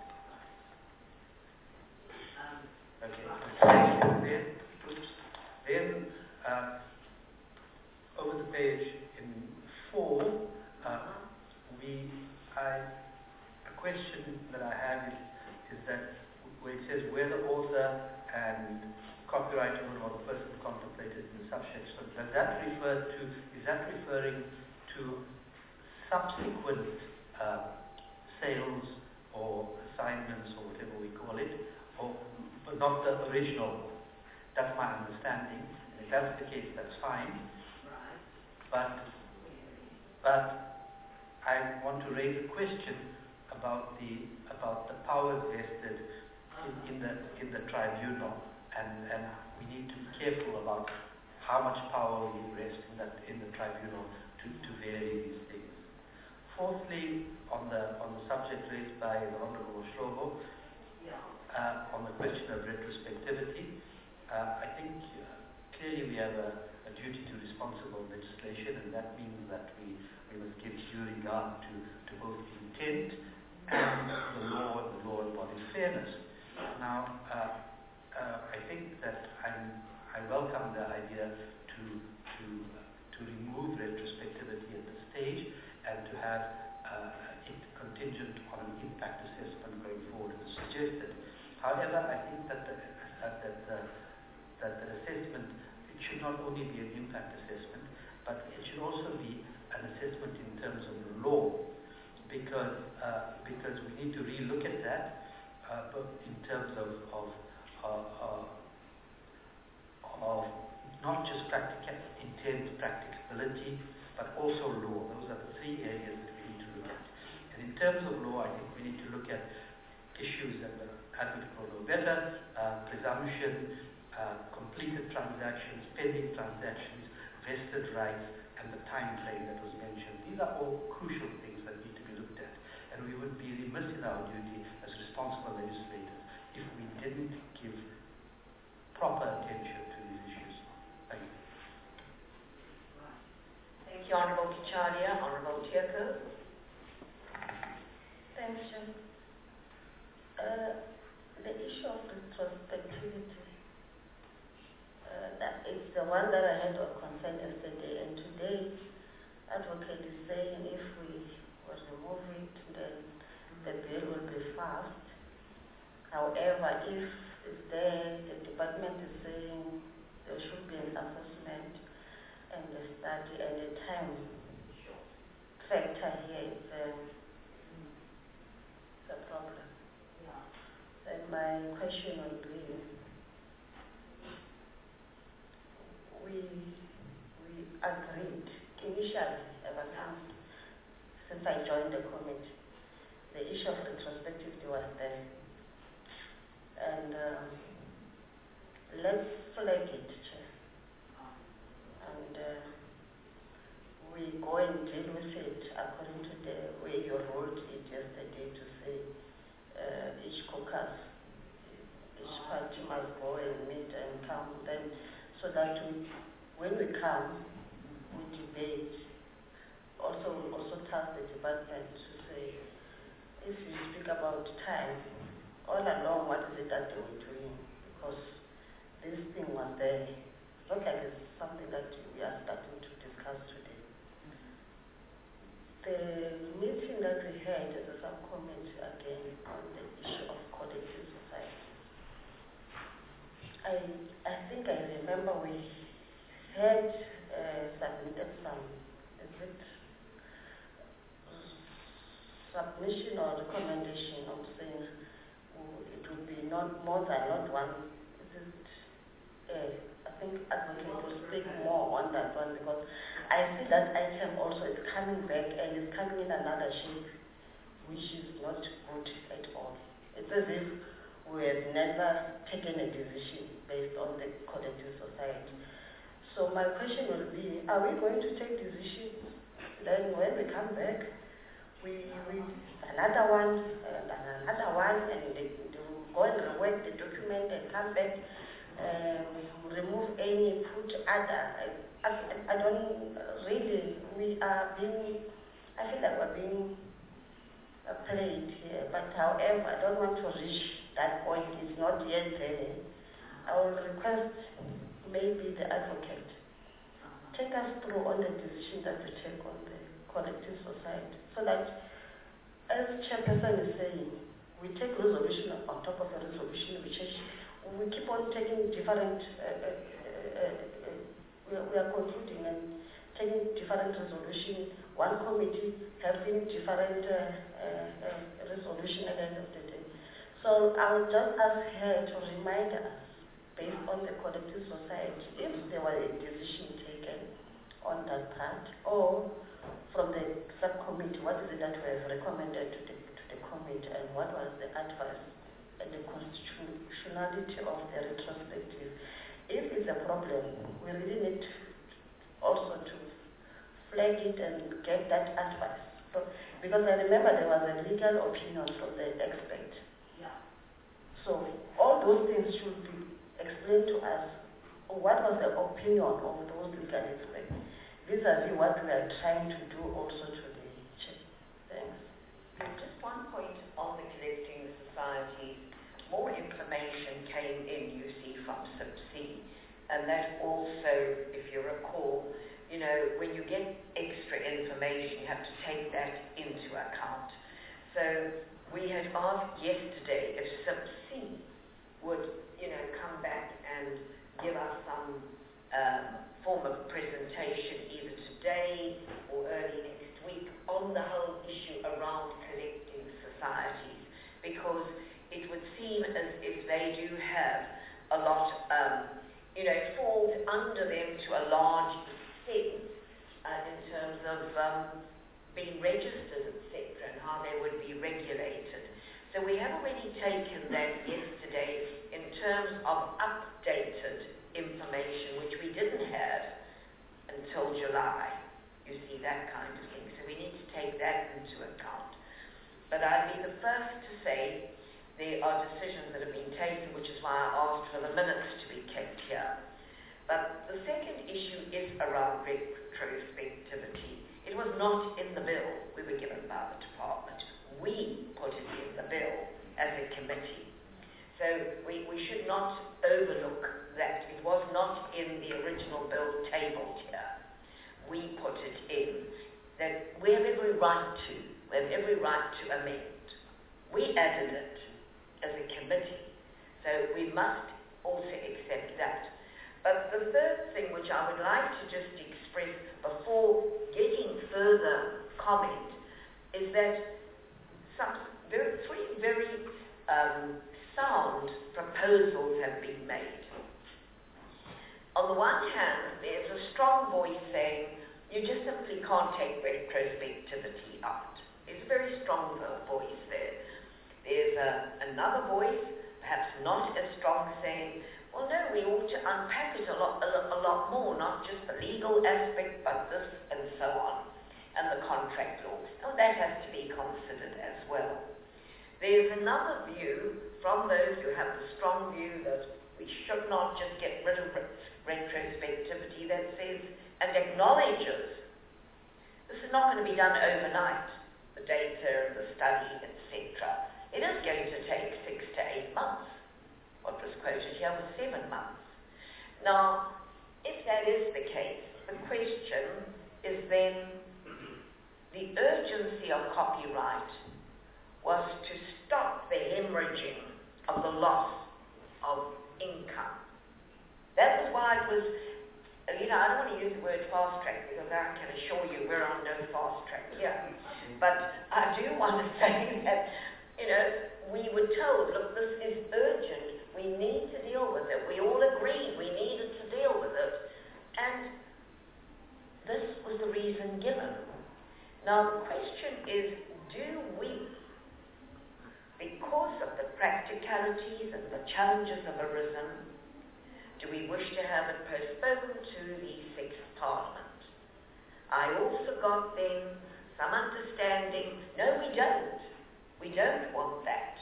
Okay. Then, oops, then uh, over the page in four, uh, we I, a question that I have is, is that where it says where the author and copyright owner or the person contemplated in the subsection, does that refer to, is that referring to subsequent uh, sales or assignments or whatever we call it, or but not the original one? That's my understanding. And if that's the case, that's fine. But, but I want to raise a question about the about the powers vested in, in the in the tribunal, and, and we need to be careful about how much power we rest in that in the tribunal to, to vary these things. Fourthly, on the on the subject raised by the Honourable Shlobo, uh, on the question of retrospectivity, uh, I think uh, clearly we have a, a duty to responsible legislation, and that means that we we must give due regard to, to both intent and the law and the law and body fairness. Now, uh, uh, I think that I'm, I welcome the idea to to to remove retrospectivity at this stage and to have uh, it contingent on an impact assessment going forward as suggested. However, I think that the, uh, that the, that the assessment, it should not only be an impact assessment, but it should also be a an assessment in terms of the law, because uh, because we need to relook at that, uh, but in terms of of, uh, uh, of not just practical intent, practicability, but also law. Those are the three areas that we need to look at. And in terms of law, I think we need to look at issues that the advocate will know better, uh, presumption, uh, completed transactions, pending transactions, vested rights, and the time frame that was mentioned. These are all crucial things that need to be looked at. And we would be remiss in our duty as responsible legislators if we didn't give proper attention to these issues. Thank you. Thank you, Honourable Kicharia. Honourable Tierko. Thanks, Jim. Uh, the issue of retrospectivity, uh, that is the one that I had of concern yesterday, and today, advocate is saying if we were to remove it, then the bill will be fast. However, if it's there, the department is saying there should be an assessment and a study and a time factor here is um, the problem. Then my question would be, we we agreed initially, ever since since I joined the committee, the issue of retrospectivity was there, and um, let's flag it, Chair, and uh, we go and deal with it according to the way you wrote it yesterday to say. Uh, each caucus, each party must go and meet and come, then so that we, when we come, we debate. Also, we also task the department to say, if you speak about time, all along, what is it that they were doing? Because this thing was there. It's not like it's something that we are starting to discuss today. The meeting that we had as a subcommittee again on the issue of collective society, I I think I remember we had uh, submitted some is it submission or recommendation of saying oh, it would be not more than not one. Is it? Uh, I think advocate will speak more on that one because I see that item also is coming back and is coming in another shape, which is not good at all. It's as if we have never taken a decision based on the collective society. So my question will be, are we going to take decisions? Then when we come back, we read another one and another one, and they, they will go and rework the document and come back, um, remove any, put other. I, I, I don't really, we are being, I feel like we're being uh, played here, but however, I don't want to reach that point, it's not yet there. I will request maybe the advocate, take us through on the decision that we take on the collective society, so that, as Chairperson is saying, we take resolution on top of a resolution, we change, we keep on taking different uh, uh, uh, uh, We are, we are concluding and taking different resolutions, one committee having different uh, uh, uh, resolution at the end of the day. So I will just ask her to remind us, based on the collective society, if there was a decision taken on that part, or from the subcommittee, what is it that we have recommended to the, to the committee, and what was the advice and the constitutionality of the retrospective. If it's a problem, we really need also to flag it and get that advice. So, because I remember there was a legal opinion from the expert. Yeah. So all those things should be explained to us. What was the opinion of those legal experts vis-a-vis what we are trying to do also today? Thanks. Just one point on the collecting society. More information came in, you see, from S I P C, and that also, if you recall, you know, when you get extra information, you have to take that into account. So we had asked yesterday if S I P C would, you know, come back and give us some um, form of presentation either today or early next week on the whole issue around collecting societies, because it would seem as if they do have a lot, um, you know, it falls under them to a large extent uh, in terms of um, being registered, et cetera, and how they would be regulated. So we have already taken that yesterday in terms of updated information, which we didn't have until July. You see, that kind of thing. So we need to take that into account. But I'd be the first to say there are decisions that have been taken, which is why I asked for the minutes to be kept here. But the second issue is around retrospectivity. It was not in the bill we were given by the department. We put it in the bill as a committee. So we, we should not overlook that. It was not in the original bill tabled here. We put it in. That we have every right to, we have every right to amend. We added it as a committee. So we must also accept that. But the third thing which I would like to just express before getting further comment is that some very, three very um, sound proposals have been made. On the one hand, there's a strong voice saying you just simply can't take retrospectivity out. There's a very strong voice there. There's a, another voice, perhaps not as strong, saying, well, no, we ought to unpack it a lot, a, a lot more, not just the legal aspect, but this and so on, and the contract law. And that has to be considered as well. There's another view from those who have the strong view that we should not just get rid of retrospectivity, that says and acknowledges this is not going to be done overnight, the data and the study, et cetera. It is going to take six to eight months. What was quoted here was seven months. Now, if that is the case, the question is then the urgency of copyright was to stop the hemorrhaging of the loss of income. That was why it was, you know, I don't want to use the word fast track because I can assure you we're on no fast track here. But I do want to say that, you know, we were told, look, this is urgent. We need to deal with it. We all agreed we needed to deal with it. And this was the reason given. Now, the question is, do we, because of the practicalities and the challenges of arisen, do we wish to have it postponed to the sixth Parliament? I also got then some understanding, no, we don't. We don't want that.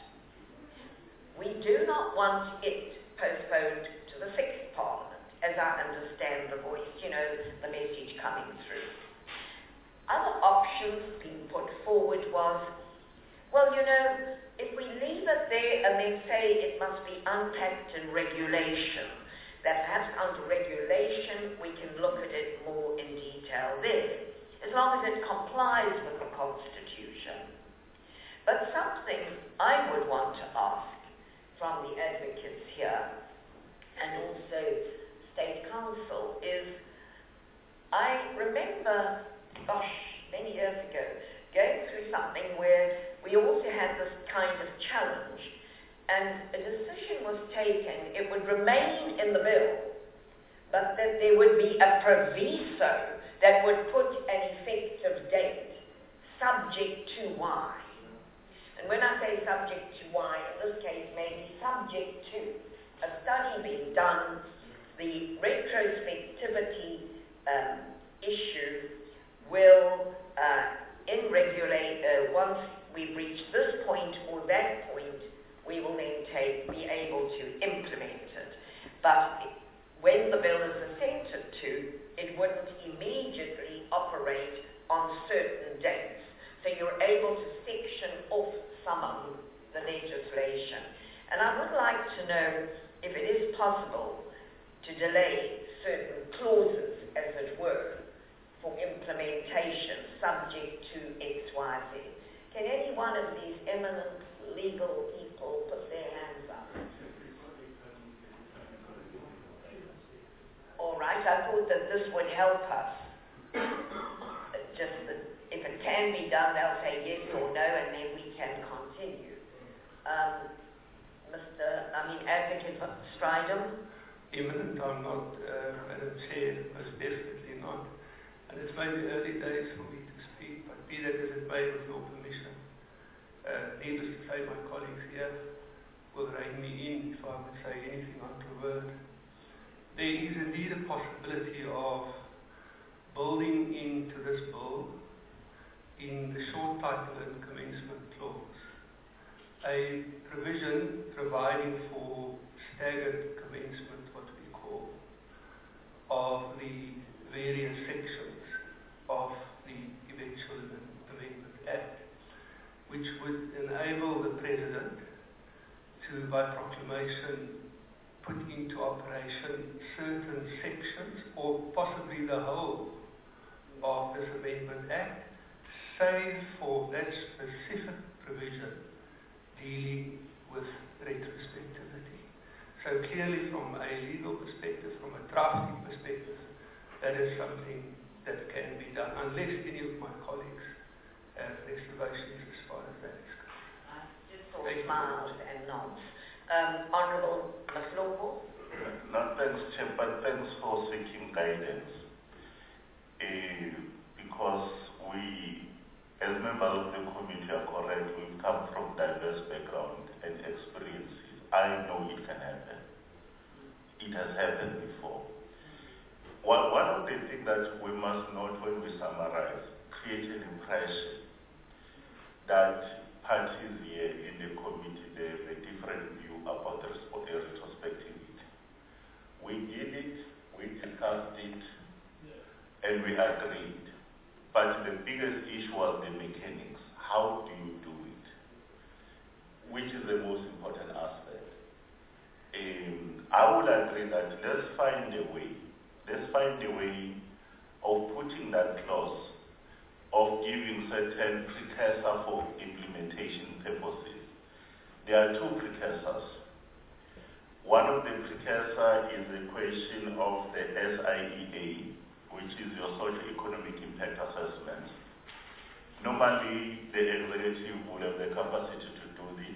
We do not want it postponed to the sixth Parliament, as I understand the voice, you know, the message coming through. Other options being put forward was, well, you know, if we leave it there and then say it must be unpacked in regulation, that perhaps under regulation we can look at it more in detail there, as long as it complies with the Constitution. But something I would want to ask from the advocates here, and also State Council, is I remember, gosh, many years ago, going through something where we also had this kind of challenge, and a decision was taken, it would remain in the bill, but that there would be a proviso that would put an effective date, subject to Y. And when I say subject to Y, in this case, maybe subject to a study being done, the retrospectivity um, issue will, uh, in regulate, uh, once we've reached this point or that point, we will then take, be able to implement it. But when the bill is assented to, it wouldn't immediately operate on certain dates. So you're able to section off some of the legislation. And I would like to know if it is possible to delay certain clauses, as it were, for implementation subject to X Y Z. Can any one of these eminent legal people put their hands up? All right. right, I thought that this would help us. Just that if it can be done, they'll say yes or no, and then we can continue. Um, Mister I mean, Advocate Strydom. Imminent, I'm not, uh, Madam Chair, most definitely not. And it's maybe early days for me to speak, but be that as it may, with your permission. Uh, needless to say, my colleagues here will rein me in if I would say anything untoward. There is indeed a possibility of building into this bill, in the short title and commencement clause, a provision providing for staggered commencement, what we call, of the various sections of the eventual Amendment Act, which would enable the President to, by proclamation, put into operation certain sections, or possibly the whole of this Amendment Act, save for that specific provision dealing with retrospectivity. So clearly from a legal perspective, from a drafting perspective, that is something that can be done, unless any of my colleagues have reservations as far as that is concerned. I just saw smiles and nods. Um, Honourable Mafloko. No, thanks, Chair, but thanks for seeking guidance. Uh, because we, as members of the committee, are correct, we've come from diverse backgrounds and experiences. I know it can happen. It has happened before. One, one of the things that we must note when we summarize, create an impression that parties here in the committee, they have a different view about the retrospectivity. We did it, we discussed it, and we agreed. But the biggest issue was the mechanics. How do you do it? Which is the most important aspect. Um, I would agree that let's find a way, let's find a way of putting that clause, of giving certain precursor for implementation purposes. There are two precursors. One of the precursor is the question of the S I E A, which is your social economic impact assessment. Normally, the executive would have the capacity to do it.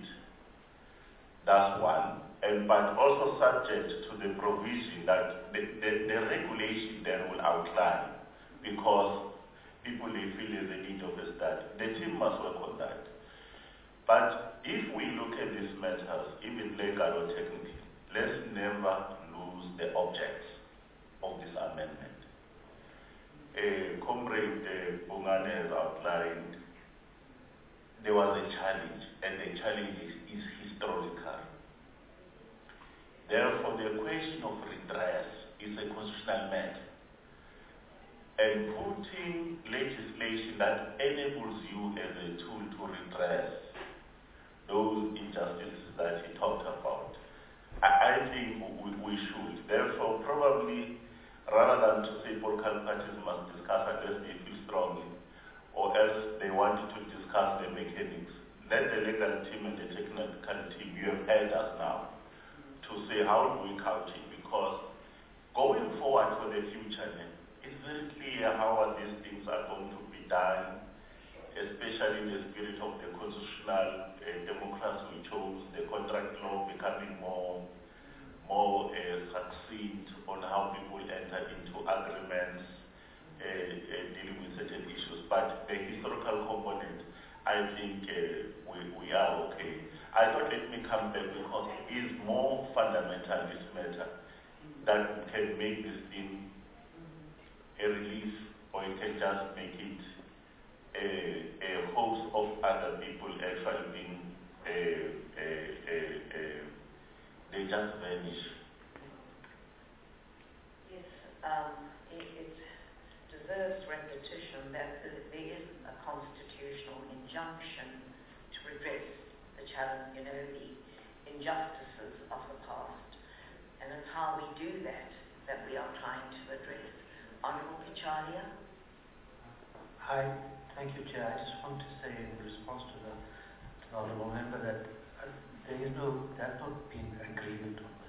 That's one. And but also subject to the provision that the, the, the regulation then will outline, because people they feel there's a need of a study. The team must work on that. But if we look at these matters, even legal or technical, let's never lose the objects of this amendment. Uh, Comrade uh, Bongane has outlined there was a challenge, and the challenge is, is historical. Therefore, the question of redress is a constitutional matter. And putting legislation that enables you as a tool to redress those injustices that he talked about, I, I think we, we should. Therefore, probably, rather than to say political parties must discuss unless they feel strongly, or else they want to discuss the mechanics, let the legal team and the technical team, you have held us now, to say how do we couch it, because going forward for the future, it's very clear how these things are going to be done, especially in the spirit of the constitutional uh, democracy we chose, the contract law becoming more, more uh, succinct on how people enter into agreements uh, uh, dealing with certain issues. But the historical component, I think uh, we, we are okay. I thought let me come back because it is more fundamental, this matter, that can make this thing a relief, or it can just make it a, a host of other people actually being, a, a, a, a, they just vanish. Yes, um, it, it deserves repetition that there is a constitutional injunction to redress the challenge, you know, the injustices of the past. And it's how we do that that we are trying to address. Honourable Pichalia. Hi, thank you, Chair. I just want to say in response to the, to the Honourable Member that uh, there is no, there has not been agreement on this.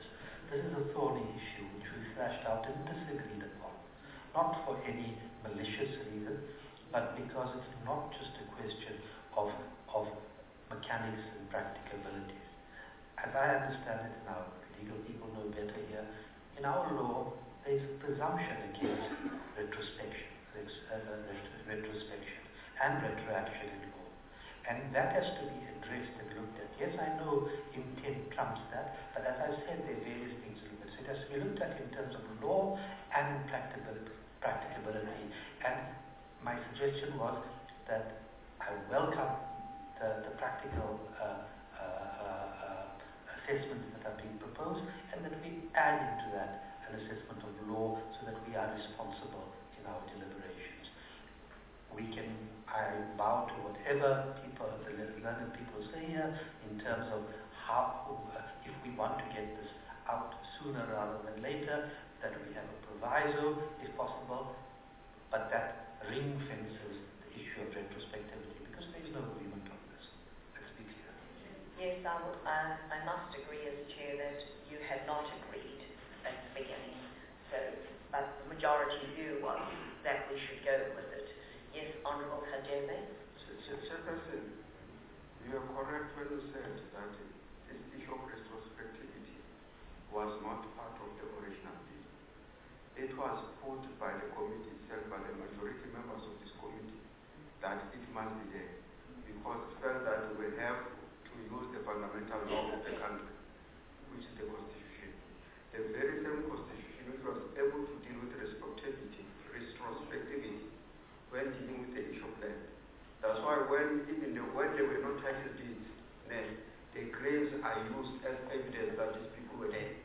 this is a thorny issue which we thrashed out and disagreed upon. Not for any malicious reason, but because it's not just a question of, of mechanics and practicabilities. As I understand it now, legal people know better here, in our law, there's a presumption against retrospection, uh, retrospection and retroaction in law. And that has to be addressed and looked at. Yes, I know intent trumps that, but as I said, there are various things to look at. So it has to be looked at in terms of law and practicability. practicability. And my suggestion was that I welcome the, the practical uh, uh, uh, assessments that are being proposed, and that we add into that an assessment of law so that we are responsible in our deliberations. We can, I bow to whatever people, the learned people say here, in terms of how, uh, if we want to get this out sooner rather than later, that we have a proviso, if possible, but that ring fences the issue of retrospectivity, because there is no agreement on this. Let's be clear. Yes, I, will, I, I must agree as Chair that you had not agreed at the beginning, so, but the majority view was that we should go with it. Yes, Honourable Hadebe. Chairperson, you are correct when you said that this issue of retrospectivity was not part of the original bill. It was put by the committee itself, by the majority members of this committee, that it must be there, because it felt that we have to use the fundamental law of the country, which is the Constitution. The very same Constitution which was able to deal with retrospectivity, retrospectivity when dealing with the issue of land. That's why when even the, when there were no title deeds, then the graves are used as evidence that these people were there.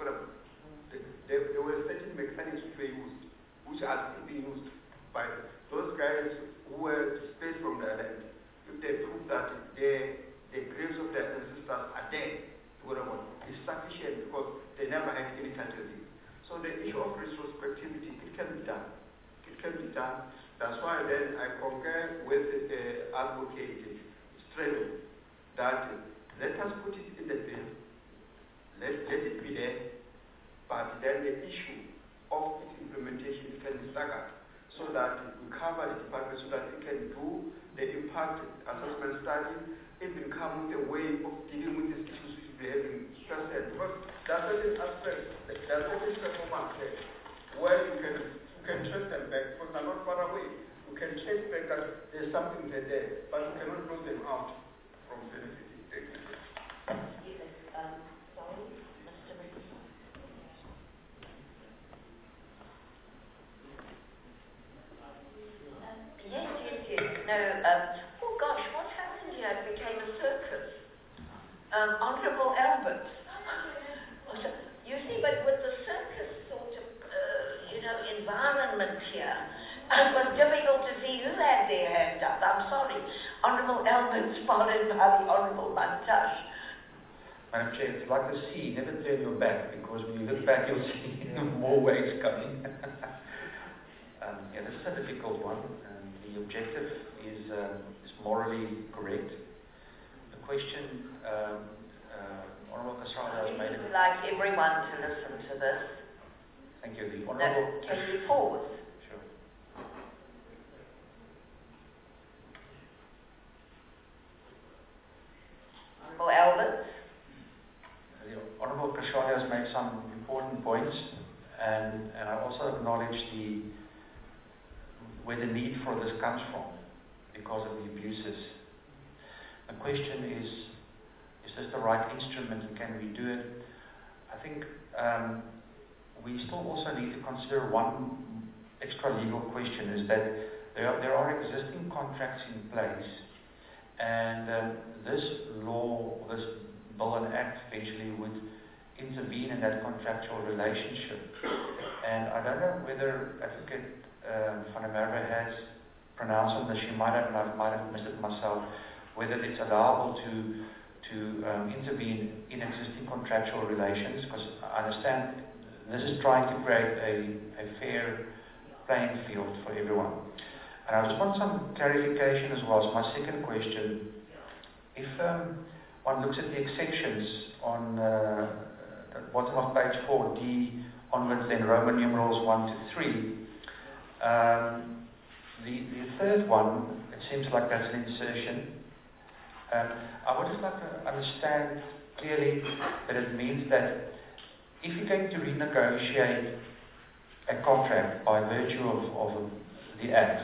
There, there were certain mechanics which were used, which are still being used by those guys who were displaced from their land. If they prove that they, the graves of their ancestors are there, it's sufficient because they never had any title deed. So the issue of retrospectivity, it can be done. It can be done. That's why then I concur with the uh, advocate Strelo that let us put it in the bill, let, let it be there, but then the issue of its implementation can be staggered so that we cover the department so that it can do the impact assessment study, even come with a way of dealing with these issues which we have been stressed. Because there are certain aspects, there are certain performance there where you can you can trace them back because they're not far away. You can trace back that there's something there, but you cannot close them out from benefiting. Thank you. Yes, um, sorry, Mister Richardson. Yes, yes, yes. No, um, oh gosh, what happened here? It became a circus. Um, Honourable Albert. You see, but with the circus sort of, uh, you know, environment here, it was difficult to see who had their hand up. I'm sorry. Honourable Albert, followed by the Honourable Mantash. Madam Chair, it's like the sea, never turn your back, because when you look back, you'll see more waves coming. um, yeah, this is a difficult one. Um, the objective is, um, is morally correct. The question, um, uh, Honourable Kasrada has made it. I would like everyone to listen to this. Thank you. The No, Honourable. can you pause? Sure. Honourable Albert. The Honourable Kasrada has made some important points, and, and I also acknowledge the where the need for this comes from because of the abuses. The question is, is this the right instrument and can we do it? I think um, we still also need to consider one extra legal question, is that there are, there are existing contracts in place, and um, this law, this bill and act eventually would intervene in that contractual relationship. And I don't know whether Advocate um, van der Merwe has pronounced on this, she might have, and I might have missed it myself, whether it's allowable to to um, intervene in existing contractual relations, because I understand this is trying to create a, a fair playing field for everyone. And I just want some clarification as well. So my second question, if um, one looks at the exceptions on uh, at the bottom of page four D onwards, then Roman numerals one to three. Um, the, the third one, it seems like that's an insertion. Um, I would just like to understand clearly that it means that if you're going to renegotiate a contract by virtue of, of the Act,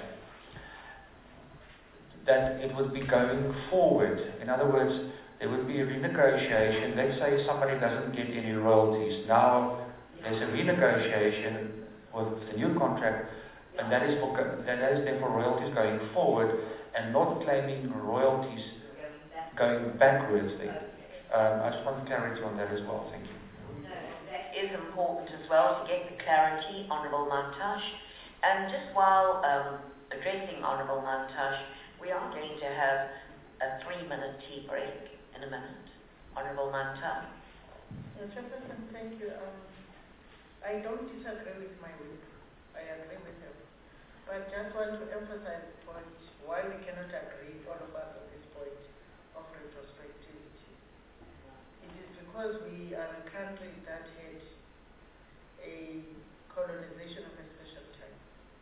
that it would be going forward. In other words, there would be a renegotiation. Let's say somebody doesn't get any royalties. Now there's a renegotiation with the new contract, and that is for that is then for royalties going forward, and not claiming royalties going backwards. Then um, I just want clarity on that as well. Thank you. That is important as well to get the clarity, Honourable Mantashe. And just while um, addressing Honourable Mantashe, we are going to have a three-minute tea break in a minute. Honourable Mantashe. Yes, Chairperson, thank you. Um, I don't disagree with my whip. I agree with him. But just want to emphasize the point why we cannot agree, all of us, on this point of retrospectivity. It is because we are a country that had a colonization of a special type.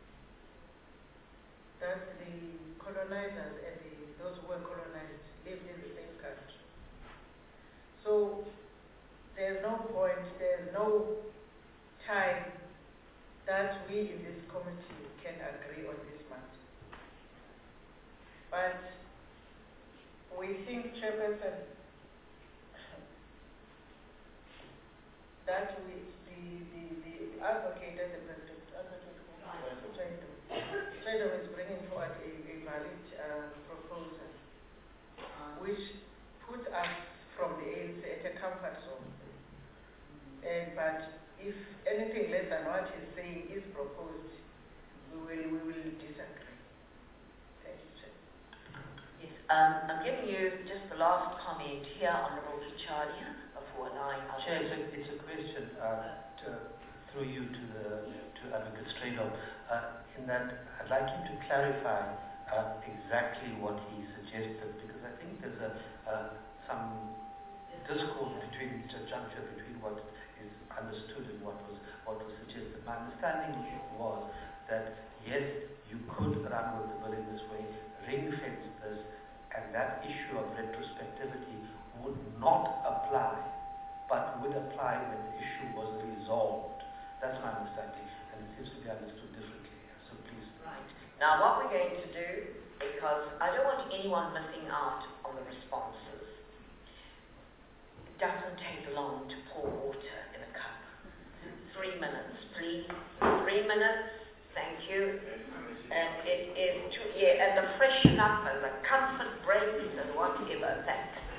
That the colonizers and the, those who were colonized lived in the same country. So there's no point, there's no time that we in this committee can agree on this matter. But we think, Chairperson, that we, the, the, the advocate and the president, advocate Fredo is bringing forward a, a valid uh, proposal which puts us from the A N C at a comfort zone. And, but if anything less than what he's saying is proposed, we will, we will disagree. Thank you, Chair. Yes, um, I'm giving you just the last comment here, Honourable Vicharia, before allowing others. Chair, it's a, it's a question uh, to, through you to the to Advocate Fredo. Uh, in that, I'd like you to clarify uh, exactly what he suggested, because I think there's a uh, some discord between the juncture between what is understood and what was what was suggested. My understanding was that yes, you could run with the bill in this way, ring fence this, and that issue of retrospectivity would not apply, but would apply when the issue was resolved. That's my understanding, and it seems to be understood differently. So please. Right. Now what we're going to do, because I don't want anyone missing out on the responses, it doesn't take long to pour water in a cup. Three minutes, please. Three minutes. Thank you. And it is, to, yeah, and the freshen up and the comfort breaks and whatever. Thanks.